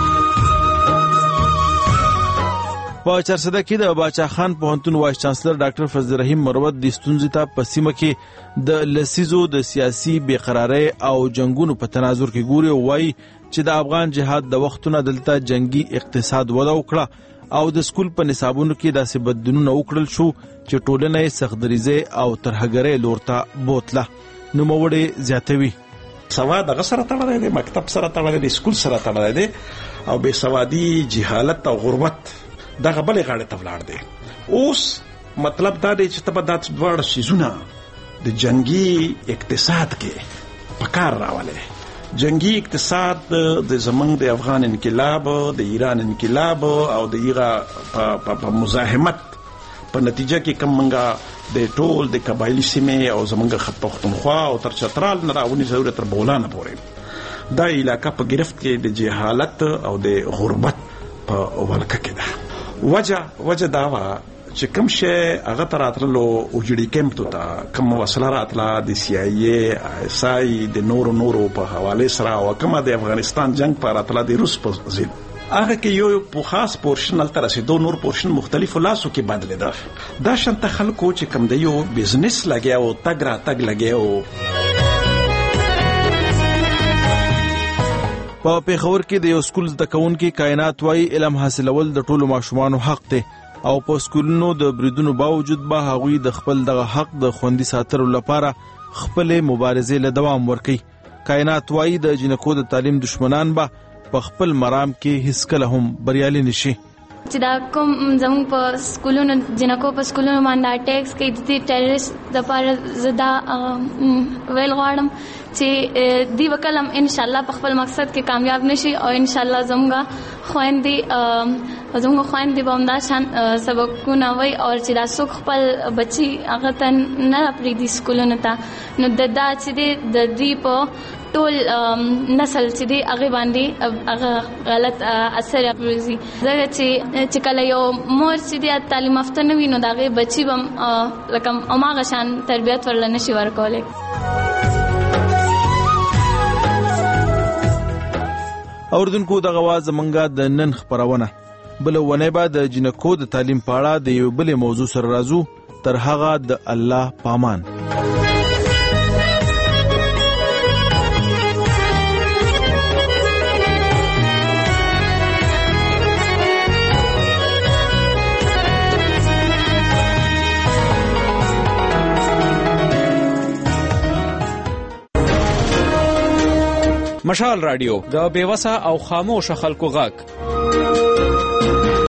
په چرسده کې د باچا خان پوهنتون وایس چانسلر ډاکټر فضل الرحیم مروت د ستونزې ته په سیمه کې د لسیزو د سیاسي بیقراری او جنگونو په تناظر کې ګوري او وایي چې د افغان جهاد د وختونو دلته جنگي اقتصاد وده وکړه او د سکول په نصابونو کې داسې بدلونونه وکړل شو چې ټولنه یې سختدریزه او ترهګرۍ لورته بوتله نو موړې زیاتوي سواد هغه سره تړلی دی مکتب سره تړلی دی سکول سره تړلی دی او بې سوادي جهالت او غربت دغه بلې غاړې ته ولاړ دی اوس مطلب دا دی چې ته به دا دواړه څیزونه د جنگي اقتصاد کې په کار راولې جنگي اقتصاد د زمنګ د افغان انقلاب د ایران انقلاب او د ایران په مزاحمت په نتیجه کې کوم منګه د ټول د قبایلی سیمې او زمنګ خط پښتونخوا او تر چترال نه راونی ضرورت تر بولانه پورې دا علاقہ په گرفت کې د جهالت او د غربت په ولکه کې ده وجه دا وا چې کوم شی هغه تراتلو اوجړي کېمپ ته کوم وسله راتله د سی آی ای اس آی د نورو په حواله سره او کومه د افغانستان جنگ پر راتله د روس په ضد هغه کې یو په خاص پورشن تل رسیدو نور پورشن مختلفو لاسو کې بدل ده دا شنت خلکو چې کوم د یو بزنس لګیاو تګ لګیاو په پیښور کې د یو سکول زده کوونکي کائنات وايي علم حاصلول د ټولو ماشومانو حق دی او په سکولونو د بریدونو باوجود به هغوی د خپل دغه حق د خوندي ساتلو لپاره خپل مبارزې له دوام ورکړي کائنات وايي د جنکو د تعلیم دشمنان به په خپل مرام کې هیڅ کله هم بریالي نشي چې دا کوم زموږ په سکولونو جنکو په سکولونو باندې اٹیکس کوي د ټیرریست د لپاره زدا ویل غواړم چې دی وکلم ان شاء الله په خپل مقصد کې کامیاب نشي او ان شاء الله زموږ خويندې به همدا شان سبقونه وای او چې دا څوک خپل بچي هغه ته نه پریږدي سکولونو ته نو دا چې د دې په ټول نسل چې دی هغه باندې هغه غلط اثر راوړي ځکه چې کله یو مور چې دی تعلیم یافته نه وي نو دغه بچي بم لکه اماغه شان تربیت ورل نشي ورکولای اوردونکو د غواز منګه د نن خبرونه بل ونه بعد د جنکو د تعلیم په اړه د یو بل موضوع سره راځو تر هغه د الله پامان. مشال رادیو د بیوسه او خاموش خلکو غږ